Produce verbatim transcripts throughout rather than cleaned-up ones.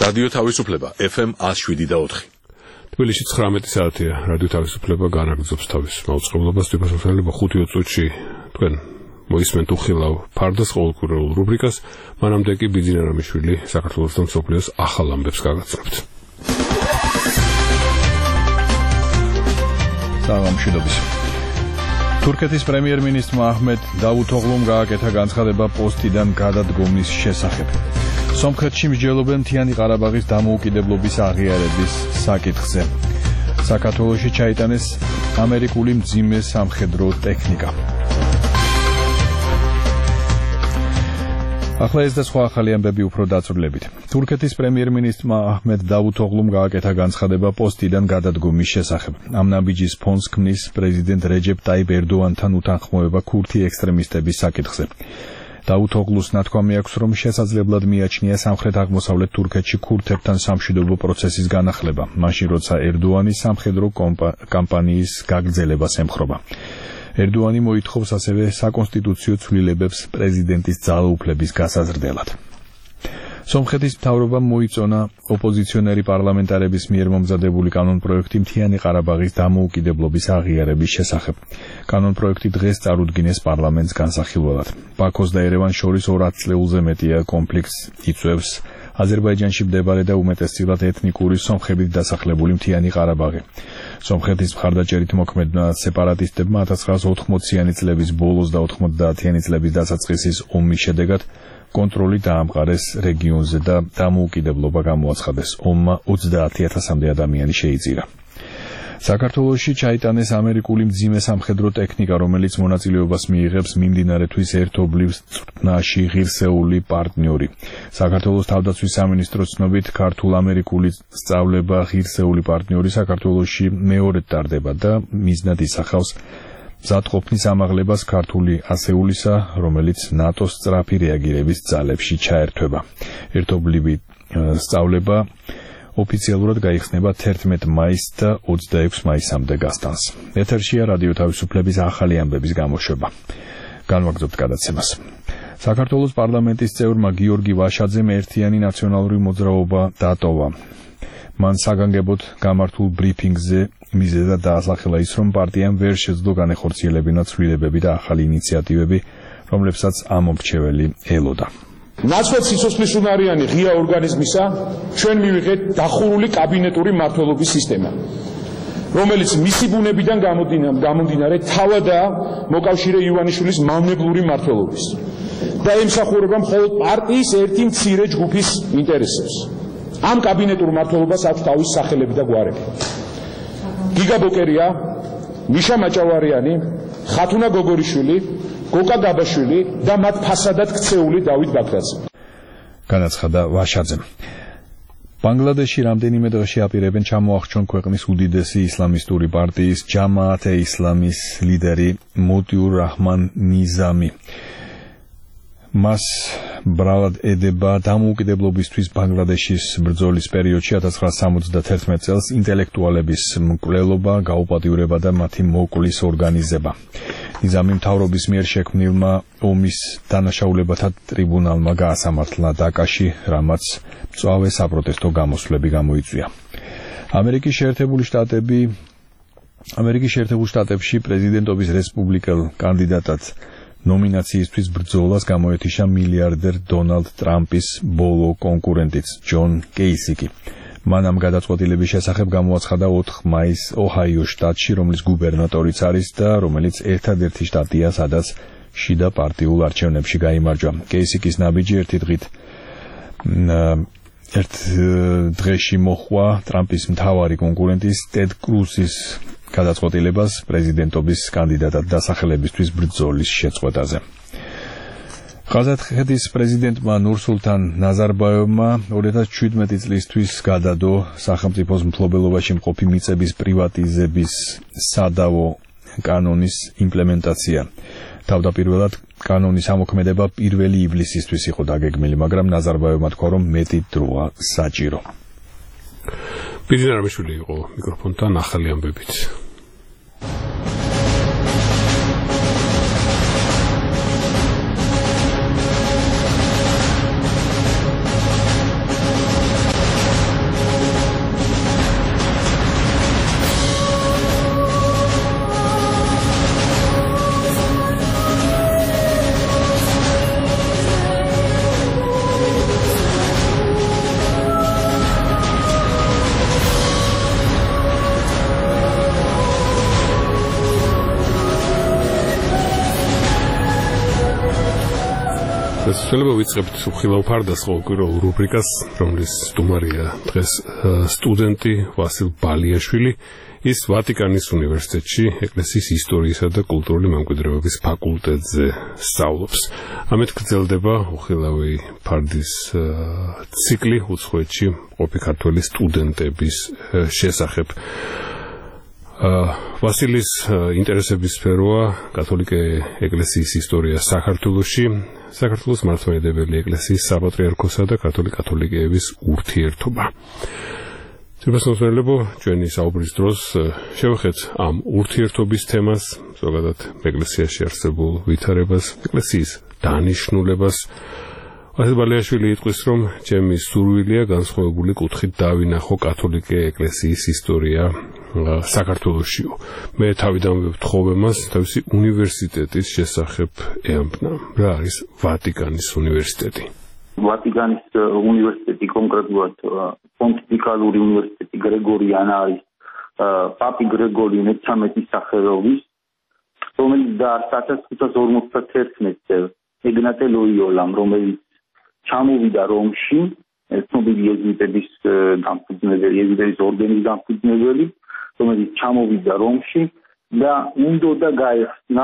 რადიო თავისუფლება ეფ ემ one oh seven point four. თბილისში ცხრამეტი საათია. რადიო თავისუფლება განაგრძობს თავის მაუწყებლობას. თვითმსახურება ხუთი წუთში თქვენ მოისმენთ უხილავ ფარდას ყოველკვირეულ რუბრიკას. მანამდე კი ბიძინა რამიშვილი საქართველოს და მსოფლიოს ახალ ამბებს გაგაცნობთ. საღამოშიდობის. თურქეთის პრემიერ-მინისტრმა აჰმედ დავუთოღლუმ გააკეთა განცხადება პოსტიდან გადადგომის შესახებ. სომხეთში მსჯელობენ მთიანი ყარაბაღის დამოუკიდებლობის აღიარების საკითხზე. საქართველოში ჩაიტანეს ამერიკული მძიმე სამხედრო ტექნიკა. ახლა ეს და სხვა ახალი ამბები უფრო დაწვრილებით. თურქეთის პრემიერ-მინისტრმა აჰმედ დავუთოღლუმ გააკეთა განცხადება პოსტიდან გადადგომის შესახებ. ამ ნაბიჯის ფონს ქმნის პრეზიდენტ რეჯეპ ტაიპ ერდოანთან უთანხმოება ქურთი ექსტრემისტების საკითხზე. დავუთოღლუს ნათქვამი აქვს, რომ შესაძლებლად მიაჩნია სამხრეთ-აღმოსავლეთ თურქეთში ქურთებთან სამშვიდობო პროცესის განახლება, მაშინ როცა ერდოანი სამხედრო კამპანიის გაგრძელებას ემხრობა. ერდოანი მოითხოვს ასევე საკონსტიტუციო ცვლილებებს პრეზიდენტის ძალაუფლების გასაზრდელად. სომხეთის მთავრობამ მოიწონა ოპოზიციონერი პარლამენტარების მიერ მომზადებული კანონპროექტი მთიანი ყარაბაღის დამოუკიდებლობის აღიარების შესახებ. კანონპროექტი დღეს წარუდგინეს პარლამენტს განსახილველად. ბაქოს და ერევანს შორის ორ ათწლეულზე მეტია კონფლიქტს იწვევს აზერბაიჯანში მდებარე და უმეტესწილად ეთნიკური სომხებით დასახლებული მთიანი ყარაბაღი. სომხეთის მხარდაჭერით მოქმედმა სეპარატისტებმა ათას ცხრაასი ოთხმოციანი წლების ბოლოს და ოთხმოცდაათიანი წლების დასაწყისის ომის შედეგად კონტროლი დაამყარეს რეგიონზე და დამოუკიდებლობა გამოაცხადეს. ომმა ოცდაათი ათასამდე ადამიანი შეიწირა. საქართველოში ჩაიტანეს ამერიკული მძიმე სამხედრო ტექნიკა, რომელიც მონაწილეობას მიიღებს მიმდინარე თვის ერთობლივ წვრთნაში ღირსეული პარტნიორი. საქართველოს თავდაცვის სამინისტროს ცნობით, ქართულ-ამერიკული სწავლება ღირსეული პარტნიორი საქართველოში მეორედ ტარდება და მიზნად ისახავს მზადყოფნის ამაღლებას ქართული ასეულისა, რომელიც ნატოს სწრაფი რეაგირების ძალებში ჩაერთვება. ერთობლივი სწავლება ოფიციალურად გაიხსნება თერთმეტ მაისს და ოცდაექვსი მაისამდე გასტანს. ეთერშია რადიო თავისუფლების ახალი ამბების გამოშვება. განვაგრძობთ გადაცემას. საქართველოს პარლამენტის წევრმა გიორგი ვაშაძემ ერთიანი ნაციონალური მოძრაობა დატოვა. მან საგანგებოდ გამართულ ბრიფინგზე მიზეზად დაასახელა ის, რომ პარტიამ ვერ შეძლო განეხორციელებინა ცვლილებები და ახალი ინიციატივები, რომლებსაც ამომრჩეველი ელოდა. ნაცვლად სიცოცხლისუნარიანი ღია ორგანიზმისა ჩვენ მივიღეთ დახურული კაბინეტური მმართველობის სისტემა, რომელიც მისი ბუნებიდან გამომდინარე თავადაა მოკავშირე ივანიშვილის მავნებლური მმართველობის და ემსახურება მხოლოდ პარტიის ერთი მცირე ჯგუფის ინტერესებს. ამ კაბინეტურ მმართველობას აქვს თავის სახელები და გვარები. გიგა ბოკერია, მიშა მაჭავარიანი, ხათუნა გოგორიშვილი, გოკა გაბაშვილი და მათ ფასადად ქცეული დავით ბაქრაძე. განაცხადა ვაშაძემ. ბანგლადეში რამდენიმე დღეში აპირებენ ჩამოახჩონ ქვეყნის უდიდესი ისლამისტური პარტიის ჯამაათ-ე-ისლამის ლიდერი მოტიურ რაჰმან ნიზამი. მას ბრალად ედება დამოუკიდებლობისთვის ბანგლადეშის ბრძოლის პერიოდში ათას ცხრაასი სამოცდათერთმეტ წელს ინტელექტუალების მკვლელობა, გაუპატიურება და მათი მოკვლის ორგანიზება. ნიზამი მთავრობის მიერ შექმნილმა ომის დანაშაულებათა ტრიბუნალმა გაასამართლა დაკაში, რამაც მწვავე საპროტესტო გამოსვლები გამოიწვია. ამერიკის შეერთებული შტატები ამერიკის შეერთებულ შტატებში პრეზიდენტობის რესპუბლიკელ კანდიდატად ნომინაციისთვის ბრძოლას გამოეთიშა მილიარდერ დონალდ ტრამპის ბოლო კონკურენტიც ჯონ კეისიკი. მან ამ გადაწყვეტილების შესახებ გამოაცხადა ოთხ მაისს ოჰაიოს შტატში, რომლის გუბერნატორიც არის და რომელიც ერთადერთი შტატია, სადაც შიდა პარტიულ არჩევნებში გაიმარჯვა. კეისიკის ნაბიჯი ერთი დღით ერთ დღეში მოჰყვა ტრამპის მთავარი კონკურენტის ტედ კრუსის გადაწყვეტილებას პრეზიდენტობის კანდიდატად დასახელებისთვის ბრძოლის შეწყვეტაზე. ყაზახეთის პრეზიდენტმა ნურსულთან ნაზარბაევმა ორი ათას შვიდმეტი წლისთვის გადადო სახელმწიფოს მფლობელობაში მყოფი მიწების პრივატიზების სადავო კანონის იმპლემენტაცია. თავდაპირველად კანონის ამოქმედება პირველი ივლისისთვის იყო დაგეგმილი, მაგრამ ნაზარბაევმა თქვა, რომ მეტი დროა საჭირო. ბიძინა რამიშვილი იყო მიკროფონთან ახალი ამბებით. შესაძლოა ვიწყებთ უხილავ ფარდას ყოველკვირეულ რუბრიკას, რომლის სტუმარია დღეს სტუდენტი ვასილ ბალიაშვილი. ის ვატიკანის უნივერსიტეტში ეკლესიის ისტორიისა და კულტურული მემკვიდრეობის ფაკულტეტზე სწავლობს. ამით გრძელდება უხილავი ფარდის ციკლი უცხოეთში მყოფი ქართველი სტუდენტების შესახებ. ვასილის ინტერესების სფეროა კათოლიკე ეკლესიის ისტორია საქართველოში, საქართველოს მართლმადიდებელი ეკლესიის საპატრიარქოსა და კათოლიკეების ურთიერთობა. Ცებასნოსმელებო, ჩვენი საუბრის დროს შევეხეთ ამ ურთიერთობის თემას, ზოგადად ეკლესიაში არსებულ ვითარებას, ეკლესიის დანიშნულებას. ვასილ ბალიაშვილი იტყვის, რომ ჩემი სურვილია განსხვავებული კუთხით დავინახო კათოლიკე ეკლესიის ისტორია საქართველოშიო. მე თავიდანვე ვთხოვე მას თავისი უნივერსიტეტის შესახებ ეამბნა. რა არის ვატიკანის უნივერსიტეტი? ვატიკანის უნივერსიტეტი კონკრეტულად პონტიფიკალური უნივერსიტეტი გრეგორიანი არის პაპი გრეგორი მეთერთმეტის სახელობის, რომელიც დაარსდა ათას ხუთას ორმოცდაერთი წელს ეგნატე ლოიოლამ, რომელიც ჩამოვიდა რომში, ცნობილი იეზუიტების დამფუძნებელი, იეზუიტების ორდენის დამფუძნებელი, რომელიც ჩამოვიდა რომში და უნდა გაეხსნა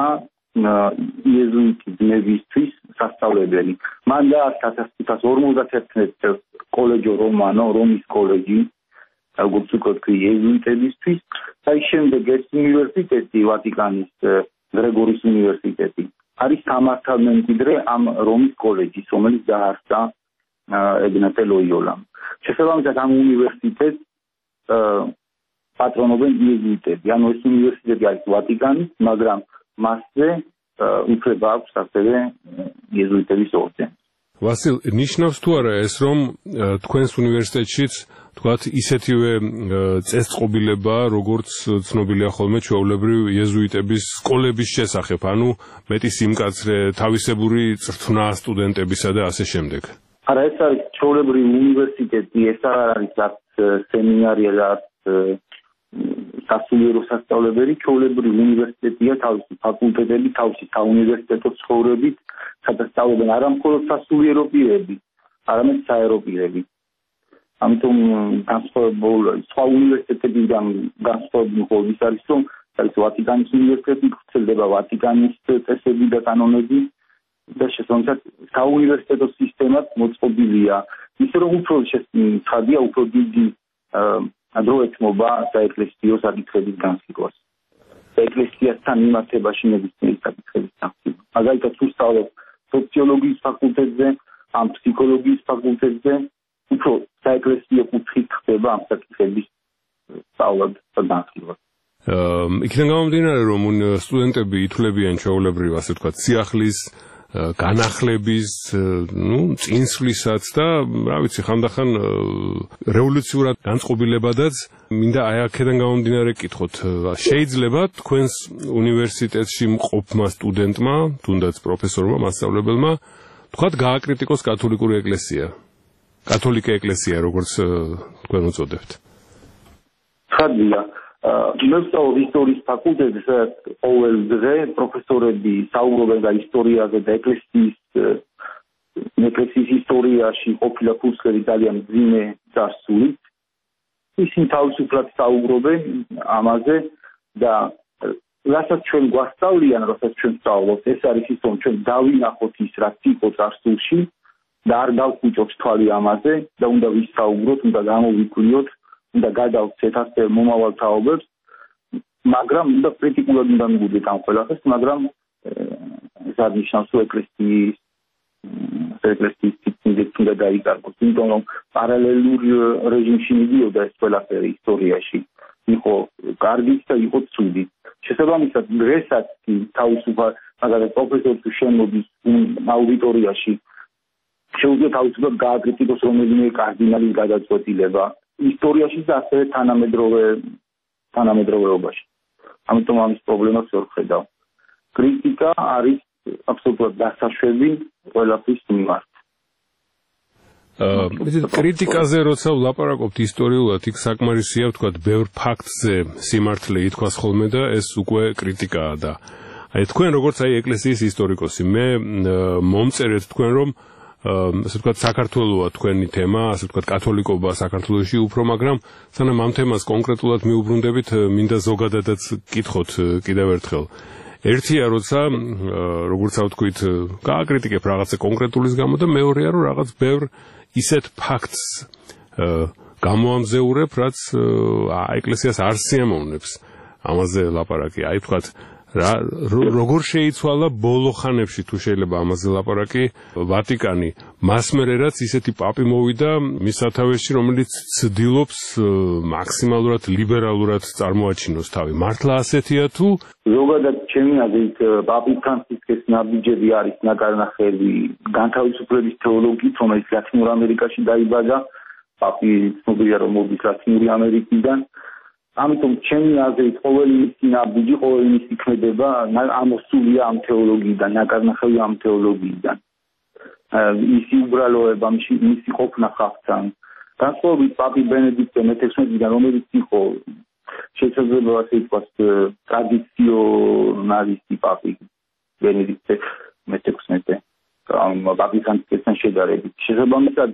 იეზუიტიზმებისთვის სასწავლებელი. მან დაარსა ათას ხუთას ორმოცდაერთი წელს კოლეჯო რომანო, რომის კოლეჯი, როგორც უკვე იეზუიტებისთვის, და ის შემდეგ ეს უნივერსიტეტი, ვატიკანის გრეგორის უნივერსიტეტი, არის სამართალმემკვიდრე ამ რომის კოლეჯის, რომელიც დაარსა ეგნატე ლოიოლამ. შესაბამისად ამ უნივერსიტეტს პატრონობენ იეზუიტები. ანუ ეს უნივერსიტეტი არის ვატიკანის, მაგრამ მასზე უფლება აქვს ასევე იეზუიტების ორდენი. ვასილ, ნიშნავს თუ არა ეს, რომ თქვენს უნივერსიტეტშიც თქვათ ისეთივე წესწყობილება, როგორც ცნობილია ხოლმე ჩვეულებრივ იეზუიტების სკოლების შესახებ, ანუ მეტი სიმკაცრე, თავისებური წრთნა სტუდენტებისა და ასე შემდეგ. არა, ეს არის ჩვეულებრივი უნივერსიტეტი, ეს არ არის არც სემინარია და არც სასულიერო სასწავლებელი, ჩვეულებრივი უნივერსიტეტია, თავისი ფაკულტეტები, თავისი საუნივერსიტეტო ცხოვრებით, სადაც სწავლობენ არა მხოლოდ სასულიერო პირები, არამედ საერო პირები. ამიტომ განსხვავებული სხვა უნივერსიტეტებიდან განსხვავებული მხოლოდ არის, რომ არის ვატიკანის უნივერსიტეტი, ვრცელდება ვატიკანის წესები და კანონები და შესაბამისად საუნივერსიტეტო სისტემაც მოწყობილია, ისე რომ უფრო ცხადია, უფრო დიდი დრო ეთმობა საეკლესიო საკითხების განსაზღვრას. ეკლესიასთან მიმართებაში ნებისმიერი საკითხების განსაზღვრა. მაგალითად, თუ სწავლობ სოციოლოგიის ფაკულტეტზე, ან ფსიქოლოგიის ფაკულტეტზე, უფრო საეკლესიო კუთხით ხდება ამ საკითხების სწავლა და განსაზღვრა. იქიდან გამომდინარე, რომ სტუდენტები ითვლებიან ჩვეულებრივ, ასე ვთქვათ, სიახლის განახლების, ნუ, წინსვლისაც და, რა ვიცი, ხანდახან რევოლუციურად განწყობილებადაც მინდა აი აქედან გამომდინარე კითხოთ, შეიძლება თქვენს უნივერსიტეტში მყოფმა სტუდენტმა, თუნდაც პროფესორმა, მასწავლებელმა, თქვათ, გააკრიტიკოს კათოლიკური ეკლესია. კათოლიკე ეკლესია, როგორც თქვენ უწოდებთ. ხადია. მე ვსწავლობ ისტორიის ფაკულტეტზე, სადაც ყოველ დღე პროფესორები საუბრობენ და ისტორიაზე და ეკლესიის ეკლესიის ისტორიაში ყოფილი კურსები ძალიან მძიმე დასულით. ისინი თავისუფლად საუბრობენ ამაზე და რასაც ჩვენ გვასწავლიან, რასაც ჩვენ ვსწავლობთ, ეს არის ის, რომ ჩვენ დავინახოთ ის, რაც იყო წარსულში და არ დავხვიჭოთ თვალი ამაზე და უნდა ვისაუბროთ, უნდა გამოვიკვლიოთ, უნდა გადავცეთ ასე მომავალ თაობებს, მაგრამ უნდა კრიტიკულად უნდა მივიდეთ ამ ყველაფერს, მაგრამ ეს არ ნიშნავს, რომ ეკლესიის ეკლესიის ციგნით უნდა დაიკარგოს, იმიტომ რომ პარალელურ რეჟიმში მიდიოდა ეს ყველაფერი ისტორიაში, იყო კარგიც და იყო ცუდიც. შესაბამისად, დღესაც თავისუფალ მაგალითად პროფესორს შემოდის აუდიტორიაში, შეუძლია თავისუფლად გააკრიტიკოს რომელიმე კარდინალის გადაწყვეტილება. ისტორიაში და ასევე თანამედროვე თანამედროვეობაში. ამიტომ ამის პრობლემას ვერ ხედავ. კრიტიკა არის აბსოლუტურად დასაშვები ყველაფრის მიმართ. აა კრიტიკაზე როცა ვლაპარაკობთ ისტორიულად, იქ საკმარისია ვთქვათ, ბევრ ფაქტზე სიმართლე ითქვას ხოლმე და ეს უკვე კრიტიკაა და აი თქვენ როგორც აი ეკლესიის ისტორიკოსი, მე მომწერეთ თქვენ რომ ასე ვთქვათ საქართველოა თქვენი თემა, ასე ვთქვათ კათოლიკობა საქართველოში უფრო, მაგრამ სანამ ამ თემას კონკრეტულად მიუბრუნდებით, მინდა ზოგადადაც კითხოთ კიდევ ერთხელ. ერთია, როცა როგორც ავთქვით, გააკრიტიკებ რაღაცა კონკრეტულის გამო და მეორეა, რომ რაღაც ბევრ ისეთ ფაქტს გამოამზეურებ, რაც ეკლესიას არ სიამოვნებს. ამაზე ლაპარაკი. აი ვთქვათ, როგორ შეიცვალა ბოლო ხანებში, თუ შეიძლება ამაზე ლაპარაკი, ვატიკანი მას მერე რაც ისეთი პაპი მოვიდა მის სათავეში, რომელიც ცდილობს მაქსიმალურად ლიბერალურად წარმოაჩინოს თავი. მართლა ასეთია თუ? ზოგადად ჩემი აზრით პაპი ფრანცისკეს ნაბიჯები არის ნაკარნახევი განთავისუფლების თეოლოგიით, რომელიც ლათინურ ამერიკაში დაიბადა. პაპი ცნობილია რომ მოდის ლათინური ამერიკიდან. ამიტომ ჩემი აზრით ყოველი მისი ნაბიჯი, ყოველი მისი ქმედება ამოსულია ამ თეოლოგიიდან, ნაკარნახევი ამ თეოლოგიიდან. მისი უბრალოება, მისი ყოფნა ხალხთან. განსხვავებით პაპი ბენედიქტე მეთექვსმეტიდან, რომელიც იყო შესაძლოა ასე ვთქვათ ტრადიციონალისტი პაპი ბენედიქტე მეთექვსმეტე, პაპი ფრანცისკესთან შედარებით. შესაბამისად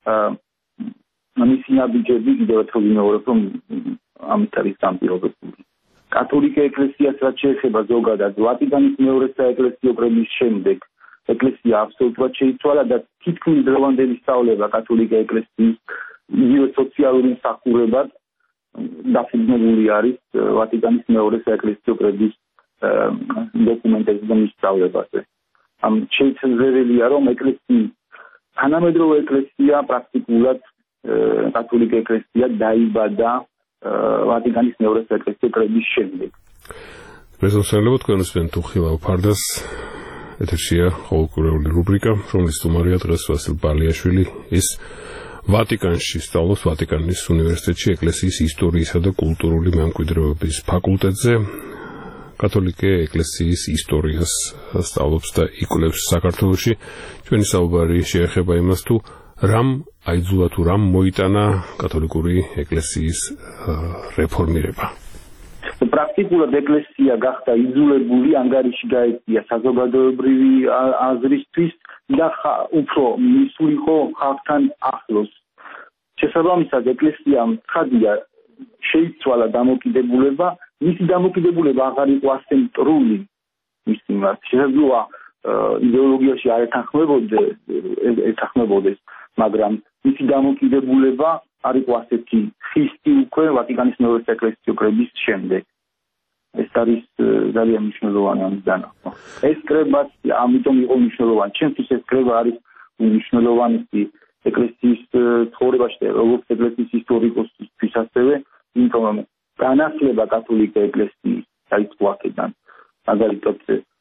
მისი ნაბიჯები კიდევ ერთხელ ვიმეორებ, რომ ამით არის დამპირობებული. კათოლიკე ეკლესიას რაც შეეხება ზოგადად, ვატიკანის მეორე საეკლესიო კრების შემდეგ ეკლესია აბსოლუტურად შეიცვალა და თითქმის დღევანდელი სწავლება კათოლიკე ეკლესიის იგივე სოციალური მსახურებად დაფუძნებული არის ვატიკანის მეორე საეკლესიო კრების დოკუმენტებზე და მის სწავლებაზე. ამ შეიცვალებელია, რომ ეკლესიის თანამედროვე ეკლესია პრაქტიკულად კათოლიკე ეკლესია დაიბადა ვატიკანის მეორე საეკლესიო კრების შემდეგ. მეზოსანლებო თქვენ უსმენთ უხილავ ფარდას, ეთერშია ყოველკვირეული რუბრიკა, რომლის სტუმარია დღეს ვასილ ბალიაშვილი. ის ვატიკანში სწავლობს ვატიკანის უნივერსიტეტში ეკლესიის ისტორიისა და კულტურული მემკვიდრეობის ფაკულტეტზე. კათოლიკე ეკლესიის ისტორიას სწავლობს და იკვლევს საქართველოში. ჩვენი საუბარი შეეხება იმას, თუ რამ აიძულა თუ რამ მოიტანა კათოლიკური ეკლესიის რეფორმირება. პრაქტიკულად ეკლესია გახდა იძულებული ანგარიში გაეწია საზოგადოებრივი აზრისთვის და უფრო მისულიყო ხალხთან ახლოს. შესაბამისად ეკლესიამ ცხადია შეიცვალა დამოკიდებულება, მისი დამოკიდებულება აღარ იყო ასე მტრული მისი მიმართ. შესაძლოა იდეოლოგიაში არ ეთანხმებოდეს, ეთანხმებოდეს, მაგრამ მისი დამოკიდებულება არ იყო ასეთი ხისტი უკვე ვატიკანის მეორე საეკლესიო კრების შემდეგ. ეს არის ძალიან მნიშვნელოვანი ამის დანახვა. ეს კრებაც ამიტომ იყო მნიშვნელოვანი. ჩემთვის ეს კრება არის მნიშვნელოვანი ეკლესიის ცხოვრებაში და როგორც ეკლესიის ისტორიკოსთვის ასევე, იმიტომ რომ განახლება კათოლიკე ეკლესიის დაიწყო აქედან. მაგალითად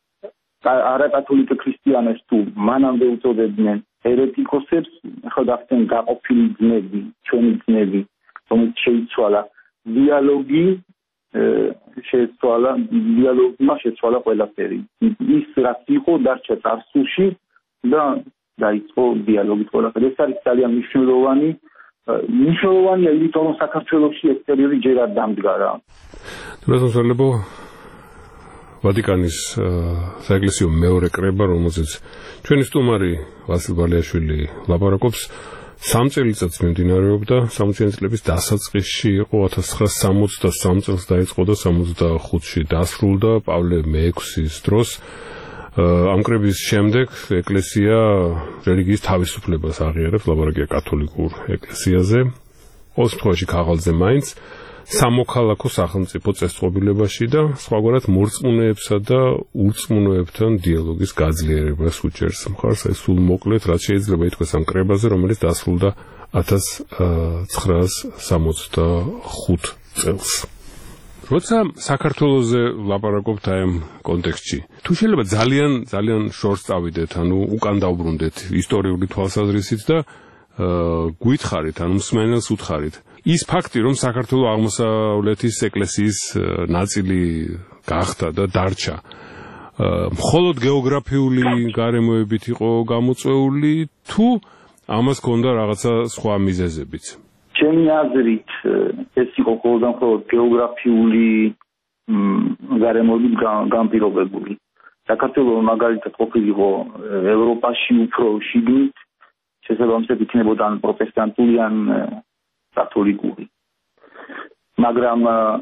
არაკათოლიკე ქრისტიანებს თუ მანამდე უწოდებდნენ ერეტიკოსებს, ახლა გახდნენ გაყოფილი ძმები, ჩვენი ძმები, რომელიც შეიცვალა დიალოგი, შეიცვალა დიალოგმა შეცვალა ყველაფერი. ის რაც იყო დარჩა წარსულში და დაიწყო დიალოგი ყველაფერი. ეს არის ძალიან მნიშვნელოვანი. მნიშვნელოვანია იმიტომ, რომ საქართველოში ეს პერიოდი ჯერ არ დამდგარა. თუმცა ვატიკანის საეკლესიო მეორე კრება, რომელზეც ჩვენი სტუმარი ვასილ ბალიაშვილი ლაპარაკობს, სამ წელიწადს მიმდინარეობდა, სამოციანი წლების დასაწყისში იყო ათას ცხრაასი სამოცდასამ წელს დაიწყო და სამოცდახუთში დასრულდა პავლე მეექვსის დროს. ამ კრების შემდეგ ეკლესია რელიგიის თავისუფლებას აღიარებს, ლაპარაკია კათოლიკურ ეკლესიაზე. ყოველ შემთხვევაში ქაღალდზე მაინც სამოქალაქო სახელმწიფო წესწყობილებაში და სხვაგვარად მორწმუნეებსა და ურწმუნოებთან დიალოგის გაძლიერებას უჭერს. მხარს აი სულ მოკლედ რაც შეიძლება ითქვას ამ კრებაზე, რომელიც დასრულდა ათას ცხრაასი სამოცდახუთ წელს. როცა საქართველოზე ლაპარაკობთ აი ამ კონტექსტში, თუ შეიძლება ძალიან ძალიან შორს წავიდეთ, ანუ უკან დავბრუნდეთ ისტორიული თვალსაზრისით და გუითხარით, ანუ მსმენელს უთხარით. ის ფაქტი, რომ საქართველოს აღმოსავლეთის ეკლესიის ნაწილი გახდა და დარჩა, მხოლოდ გეოგრაფიული გარემოებით იყო გამოწვეული, თუ ამას ჰქონდა რაღაცა სხვა მიზეზებიც? ჩემი აზრით, ეს იყო მხოლოდ გეოგრაფიული გარემოებით განპირობებული. საქართველოს მაგალითად ყოფილიყო ევროპაში უფრო შიგნით, შესაბამისად იქნებოდა პროტესტანტული ან კათოლიკური. მაგრამ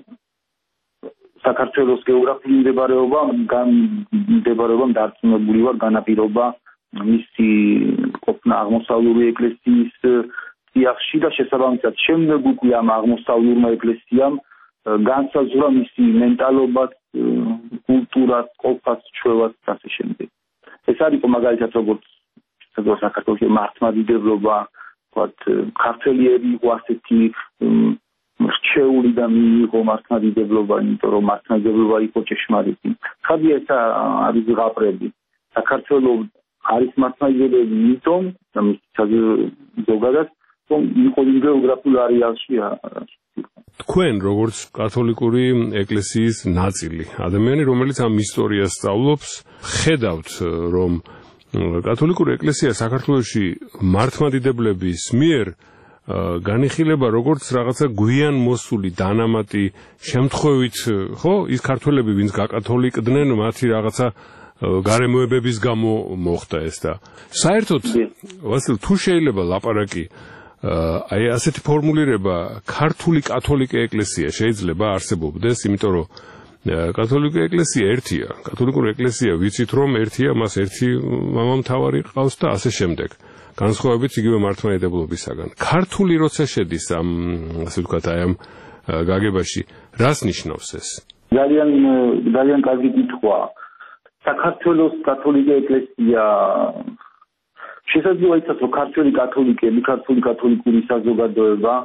საქართველოს გეოგრაფიული მდებარეობა მდებარეობა დარწმუნებული ვარ განაპირობა მისი ყოფნა აღმოსავლური ეკლესიის სიახში და შესაბამისად შემდეგ უკვე ამ აღმოსავლურმა ეკლესიამ განსაზღვრა მისი მენტალობაც, კულტურაც, ყოფას, ჩვევაც და ასე შემდეგ. ეს არის მაგალითად როგორც საქართველოს მართლმადიდებლობა, ვთქვათ, ქართველიერი იყო ასეთი რჩეული და მიიღო მართლმადიდებლობა, იმიტომ რომ მართლმადიდებლობა იყო ჭეშმარიტი. ხადია ეს არის ზღაპრები. საქართველოს არის მართლმადიდებლები, იმიტომ რომ ზოგადად იყო გეოგრაფიულ არეალში. თქვენ როგორც კათოლიკური ეკლესიის ნაწილი, ადამიანი, რომელიც ამ ისტორიას სწავლობს, ხედავთ, რომ კათოლიკური ეკლესია საქართველოში მართლმადიდებლების მიერ განიხილება როგორც რაღაცა გვიან მოსული დანამატი შემთხვევით, ხო, ის ქართველები, ვინც გაკათოლიკდნენ, მათი რაღაცა გარემოებების გამო მოხდა ეს და საერთოდ ვასილ, თუ შეიძლება ლაპარაკი აი ასეთი ფორმულირება ქართული კათოლიკე ეკლესია შეიძლება არსებობდეს, იმიტომ რომ კათოლიკე ეკლესია ერთია, კათოლიკური ეკლესია ვიცით რომ ერთია, მას ერთი მამამთავარი ყავს და ასე შემდეგ. განსხვავებით იგივე მართლმადიდებლობისაგან. ქართული როცა შედის ამ ასე ვთქვათ აი ამ გაგებაში, რას ნიშნავს ეს? ძალიან ძალიან კარგი კითხვა. საქართველოს კათოლიკე ეკლესია შესაძლოა იცით რომ ქართული კათოლიკები, ქართული კათოლიკური საზოგადოება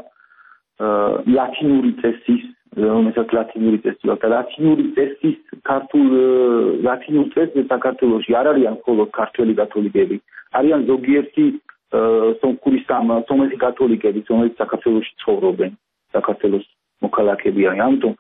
ლათინური წესის, რომელსაც ლათინური წესი აქვს, ლათინური წესის ქართულ ლათინურ წესზე საქართველოში არ არიან მხოლოდ ქართველი კათოლიკები, არიან ზოგიერთი სომხური სომეხი კათოლიკები, რომლებიც საქართველოში ცხოვრობენ, საქართველოს მოქალაქეები არიან. ამიტომ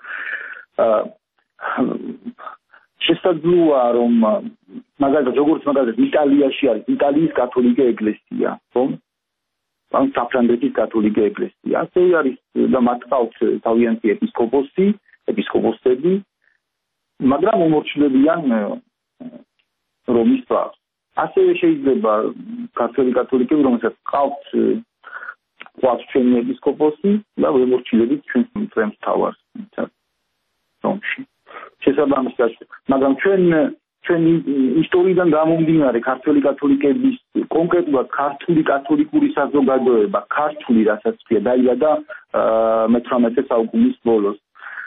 შესაძლოა რომ მაგალითად როგორც მაგალითად იტალიაში არის იტალიის კათოლიკე ეკლესია, ხომ? ან საფრანგეთის კათოლიკე ეკლესია. ასევე არის და მათ ყავს თავიანთი ეპისკოპოსი, ეპისკოპოსები, მაგრამ უმორჩილებიან რომის პაპს. ასევე შეიძლება ქართველი კათოლიკები, რომელსაც ყავს ყავს ჩვენი ეპისკოპოსი და უმორჩილებით ჩვენ წემს თავს რომში. შესაბამისად, მაგრამ ჩვენ ჩვენი ისტორიიდან გამომდინარე ქართული კათოლიკების კონკრეტულად ქართული კათოლიკური საზოგადოება, ქართული რასაც ქვია, დაიბადა მეთვრამეტე საუკუნის ბოლოს.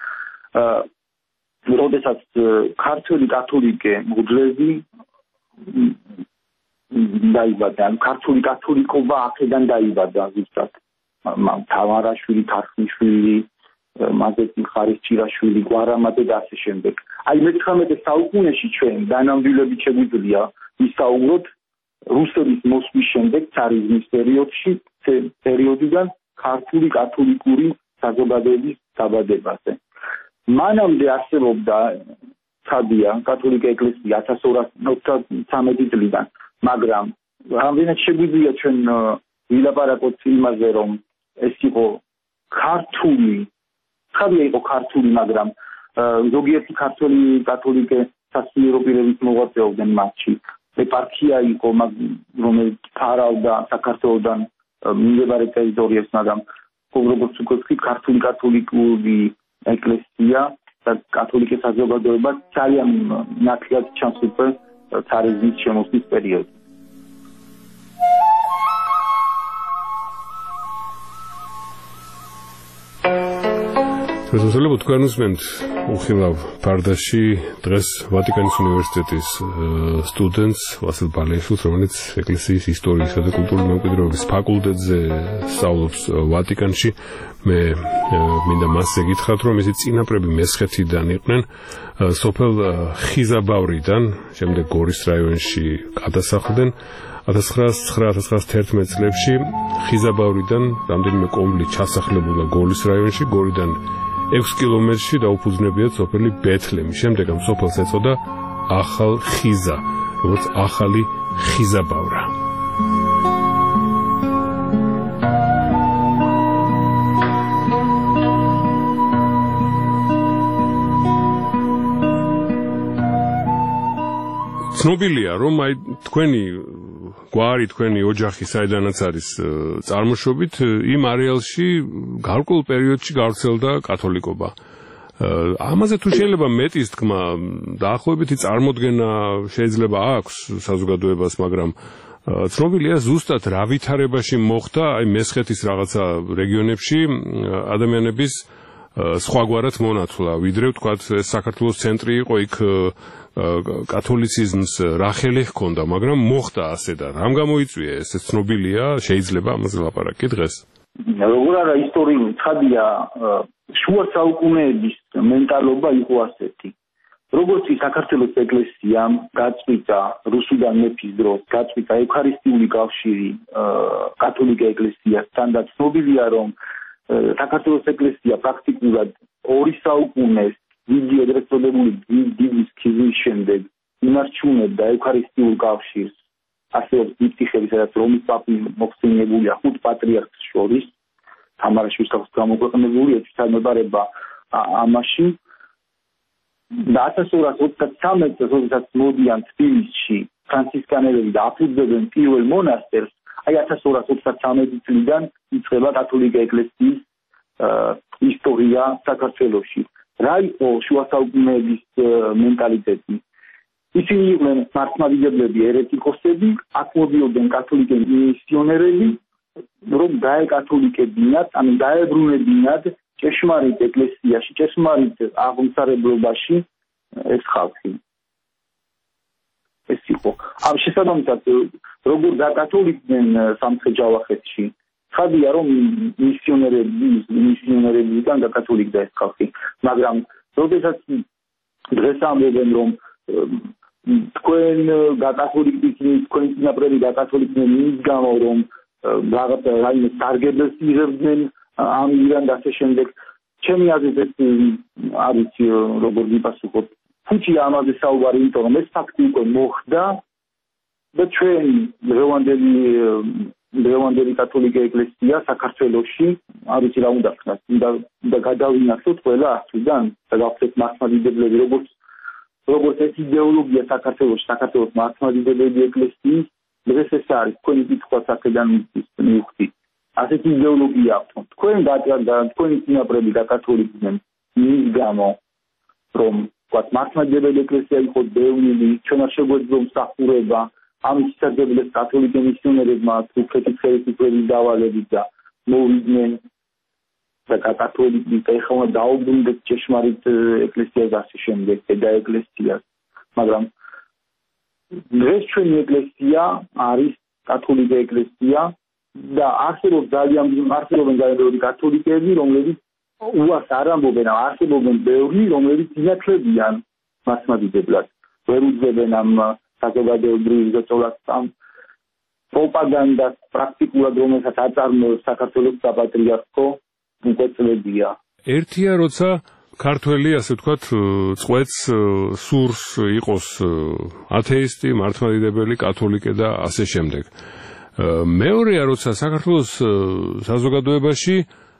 როდესაც ქართული კათოლიკე მღვდლები დაიბადა, ქართული კათოლიკობა აქედან დაიბადა ზუსტად. თამარაშვილი, ქართლიშვილი, მაზეთი ხარისჭირაშვილი, გვარამაძე და ასე შემდეგ. აი მეთვრამეტე საუკუნეში ჩვენ დანამდვილებით შეგვიძლია ვისაუბროთ რუსების მოსვლის შემდეგ ცარიზმის პერიოდში, პერიოდიდან ქართული კათოლიკური საზოგადოების დაბადებაზე. მანამდე არსებობდა ცადია კათოლიკე ეკლესია ათას ორასი ოცდათრამეტი წლიდან, მაგრამ რამდენად შეგვიძლია ჩვენ ვილაპარაკოთ იმაზე, რომ ეს იყო ქართული ხარია იყო ქართული, მაგრამ ზოგიერთი ქართული კათოლიკე სასულიერო პირებით მოღვაწეობდნენ მათში. ეპარქია იყო, რომელიც ფარავდა საქართველოსთან მიმდებარე ტერიტორიებს, მაგრამ როგორც უკვე ქართული კათოლიკური ეკლესია და კათოლიკე საზოგადოება ძალიან ნაკლად ჩანს უკვე ცარიზმის შემოსვლის პერიოდში. შესაძლოა თქვენ უსმენთ უხილავ ფარდაში დღეს ვატიკანის უნივერსიტეტის სტუდენტს ვასილ ბალეიშვილს, რომელიც ეკლესიის ისტორიისა და კულტურული მემკვიდრეობის ფაკულტეტზე სწავლობს ვატიკანში. მე მინდა მასზე გითხრათ, რომ ისინი წინაპრები მესხეთიდან იყვნენ, სოფელ ხიზაბავრიდან, შემდეგ გორის რაიონში გადასახლდნენ. ათას ცხრაას ცხრა ათას ცხრაას თერთმეტ წლებში ხიზაბავრიდან რამდენიმე კომბლი ჩასახლებულა გორის რაიონში, გორიდან ექვს კილომეტრში დაუფუძნებიათ სოფელი ბეთლემი. შემდეგ ამ სოფელს ეწოდა ახალ ხიზა, როგორც ახალი ხიზაბავრა. ცნობილია, რომ აი თქვენი გვარი, თქვენი ოჯახი საიდანაც არის წარმოშობით, იმ არეალში გარკვეულ პერიოდში გავრცელდა კათოლიკობა. ამაზე თუ შეიძლება მეტის თქმა, დაახლოებითი წარმოდგენა შეიძლება აქვს საზოგადოებას, მაგრამ ცნობილია ზუსტად რა ვითარებაში მოხდა აი მესხეთის რაღაცა რეგიონებში ადამიანების სხვაგვარად მონათვლა, ვიდრე ვთქვათ საქართველოს ცენტრი იყო, იქ კათოლიციზმს რა ხელი ჰქონდა, მაგრამ მოხდა ასე და რამ გამოიწვია ეს ცნობილია, შეიძლება ამაზე ლაპარაკი დღეს. როგორ არა ისტორიული ცხადია, შუა საუკუნეების მენტალობა იყო ასეთი. როგორც საქართველოს ეკლესიამ გაწყვიტა რუსუდან მეფის დროს, გაწყვიტა ევქარისტიული კავშირი კათოლიკ ეკლესიასთან და ცნობილია, რომ საქართველოს ეკლესია პრაქტიკულად ორი საუკუნეს დიდი ეგრეთ წოდებული დიდი სქიზმის შემდეგ ინარჩუნებდა ევქარისტიულ კავშირს, ასევე დიპტიხები, სადაც რომის პაპი მოხსენიებულია ხუთ პატრიარქს შორის, თამარაში უსახს გამოქვეყნებული ეთისამებარება ამაში. და ათას ორას ოცდათვრამეტ წელს, როდესაც მოდიან თბილისში ფრანცისკანელები და აფუძნებენ პირველ მონასტერს, აი ათას ორას ოცდათვრამეტი წლიდან იწყება კათოლიკე ეკლესიის ისტორია საქართველოში. რა იყო შუა საუკუნეების მენტალიტეტი? ისინი იყვნენ მართლმადიდებლები, ერეტიკოსები, აქ მოდიოდნენ კათოლიკე მისიონერები, რომ დაეკათოლიკებინათ, ანუ დაებრუნებინათ ჭეშმარიტ ეკლესიაში, ჭეშმარიტ აღმსარებლობაში ეს ხალხი. ეს იყო. ამ შესაბამისად, როგორ დაკათოლიკდნენ სამცხე-ჯავახეთში, ცხადია, რომ მისიონერები, მისიონერებიდან დაკათოლიკდა ეს ხალხი, მაგრამ როდესაც დღეს ამბობენ, რომ თქვენ დაკათოლიკდით, თქვენ წინაპრები დაკათოლიკდნენ მის გამო, რომ რაღაც რაიმე სარგებელს იღებდნენ ამ ირან და ასე შემდეგ. ჩემი აზრით ეს არის როგორ ვიპასუხოთ. ფუჭი ამაზე საუბარი, იმიტომ რომ ეს ფაქტი უკვე მოხდა და ჩვენ დღევანდელი დღევანდელი კათოლიკე ეკლესია საქართველოში არ ვიცი რა უნდა ვქნათ და გადავინახოთ ყველა ასლიდან და გავხდეთ მართლმადიდებლები, როგორც როგორც ეს იდეოლოგია საქართველოში, საქართველოს მართლმადიდებლები ეკლესიის დღეს ეს არის თქვენი კითხვა აქედან მივხვდით. ასეთი იდეოლოგია აქვს. თქვენ და თქვენი წინაპრები დაკათოლიკდნენ მის გამო, რომ ვთქვათ მართლმადიდებელი ეკლესია იყო დევნილი, ჩვენ არ შეგვეძლო მსახურება ამის შესაძლებლად კათოლიკე მისიონერებმა თურქეთის ხელისუფლების დავალებით და მოვიდნენ და კათოლიკები ეხლა დაუბრუნდეთ ჭეშმარიტ ეკლესიას და ასე შემდეგ და ეკლესიას. მაგრამ დღეს ჩვენი ეკლესია არის კათოლიკე ეკლესია და არსებობს ძალიან არსებობენ ძალიან ბევრი კათოლიკეები, რომლებიც უარს არ ამბობენ, არსებობენ ბევრი, რომლებიც ინათლებიან მართლმადიდებლად. ვერ უძლებენ ამ საზოგადოებრივ ზეწოლას ამ პროპაგანდას პრაქტიკულად, რომელსაც აწარმოებს საქართველოს საპატრიარქო მკვეთრებია. ერთია, როცა ქართველი, ასე ვთქვათ, წვეთს სურს იყოს ათეისტი, მართლმადიდებელი, კათოლიკე და ასე შემდეგ. მეორეა, როცა საქართველოს საზოგადოებაში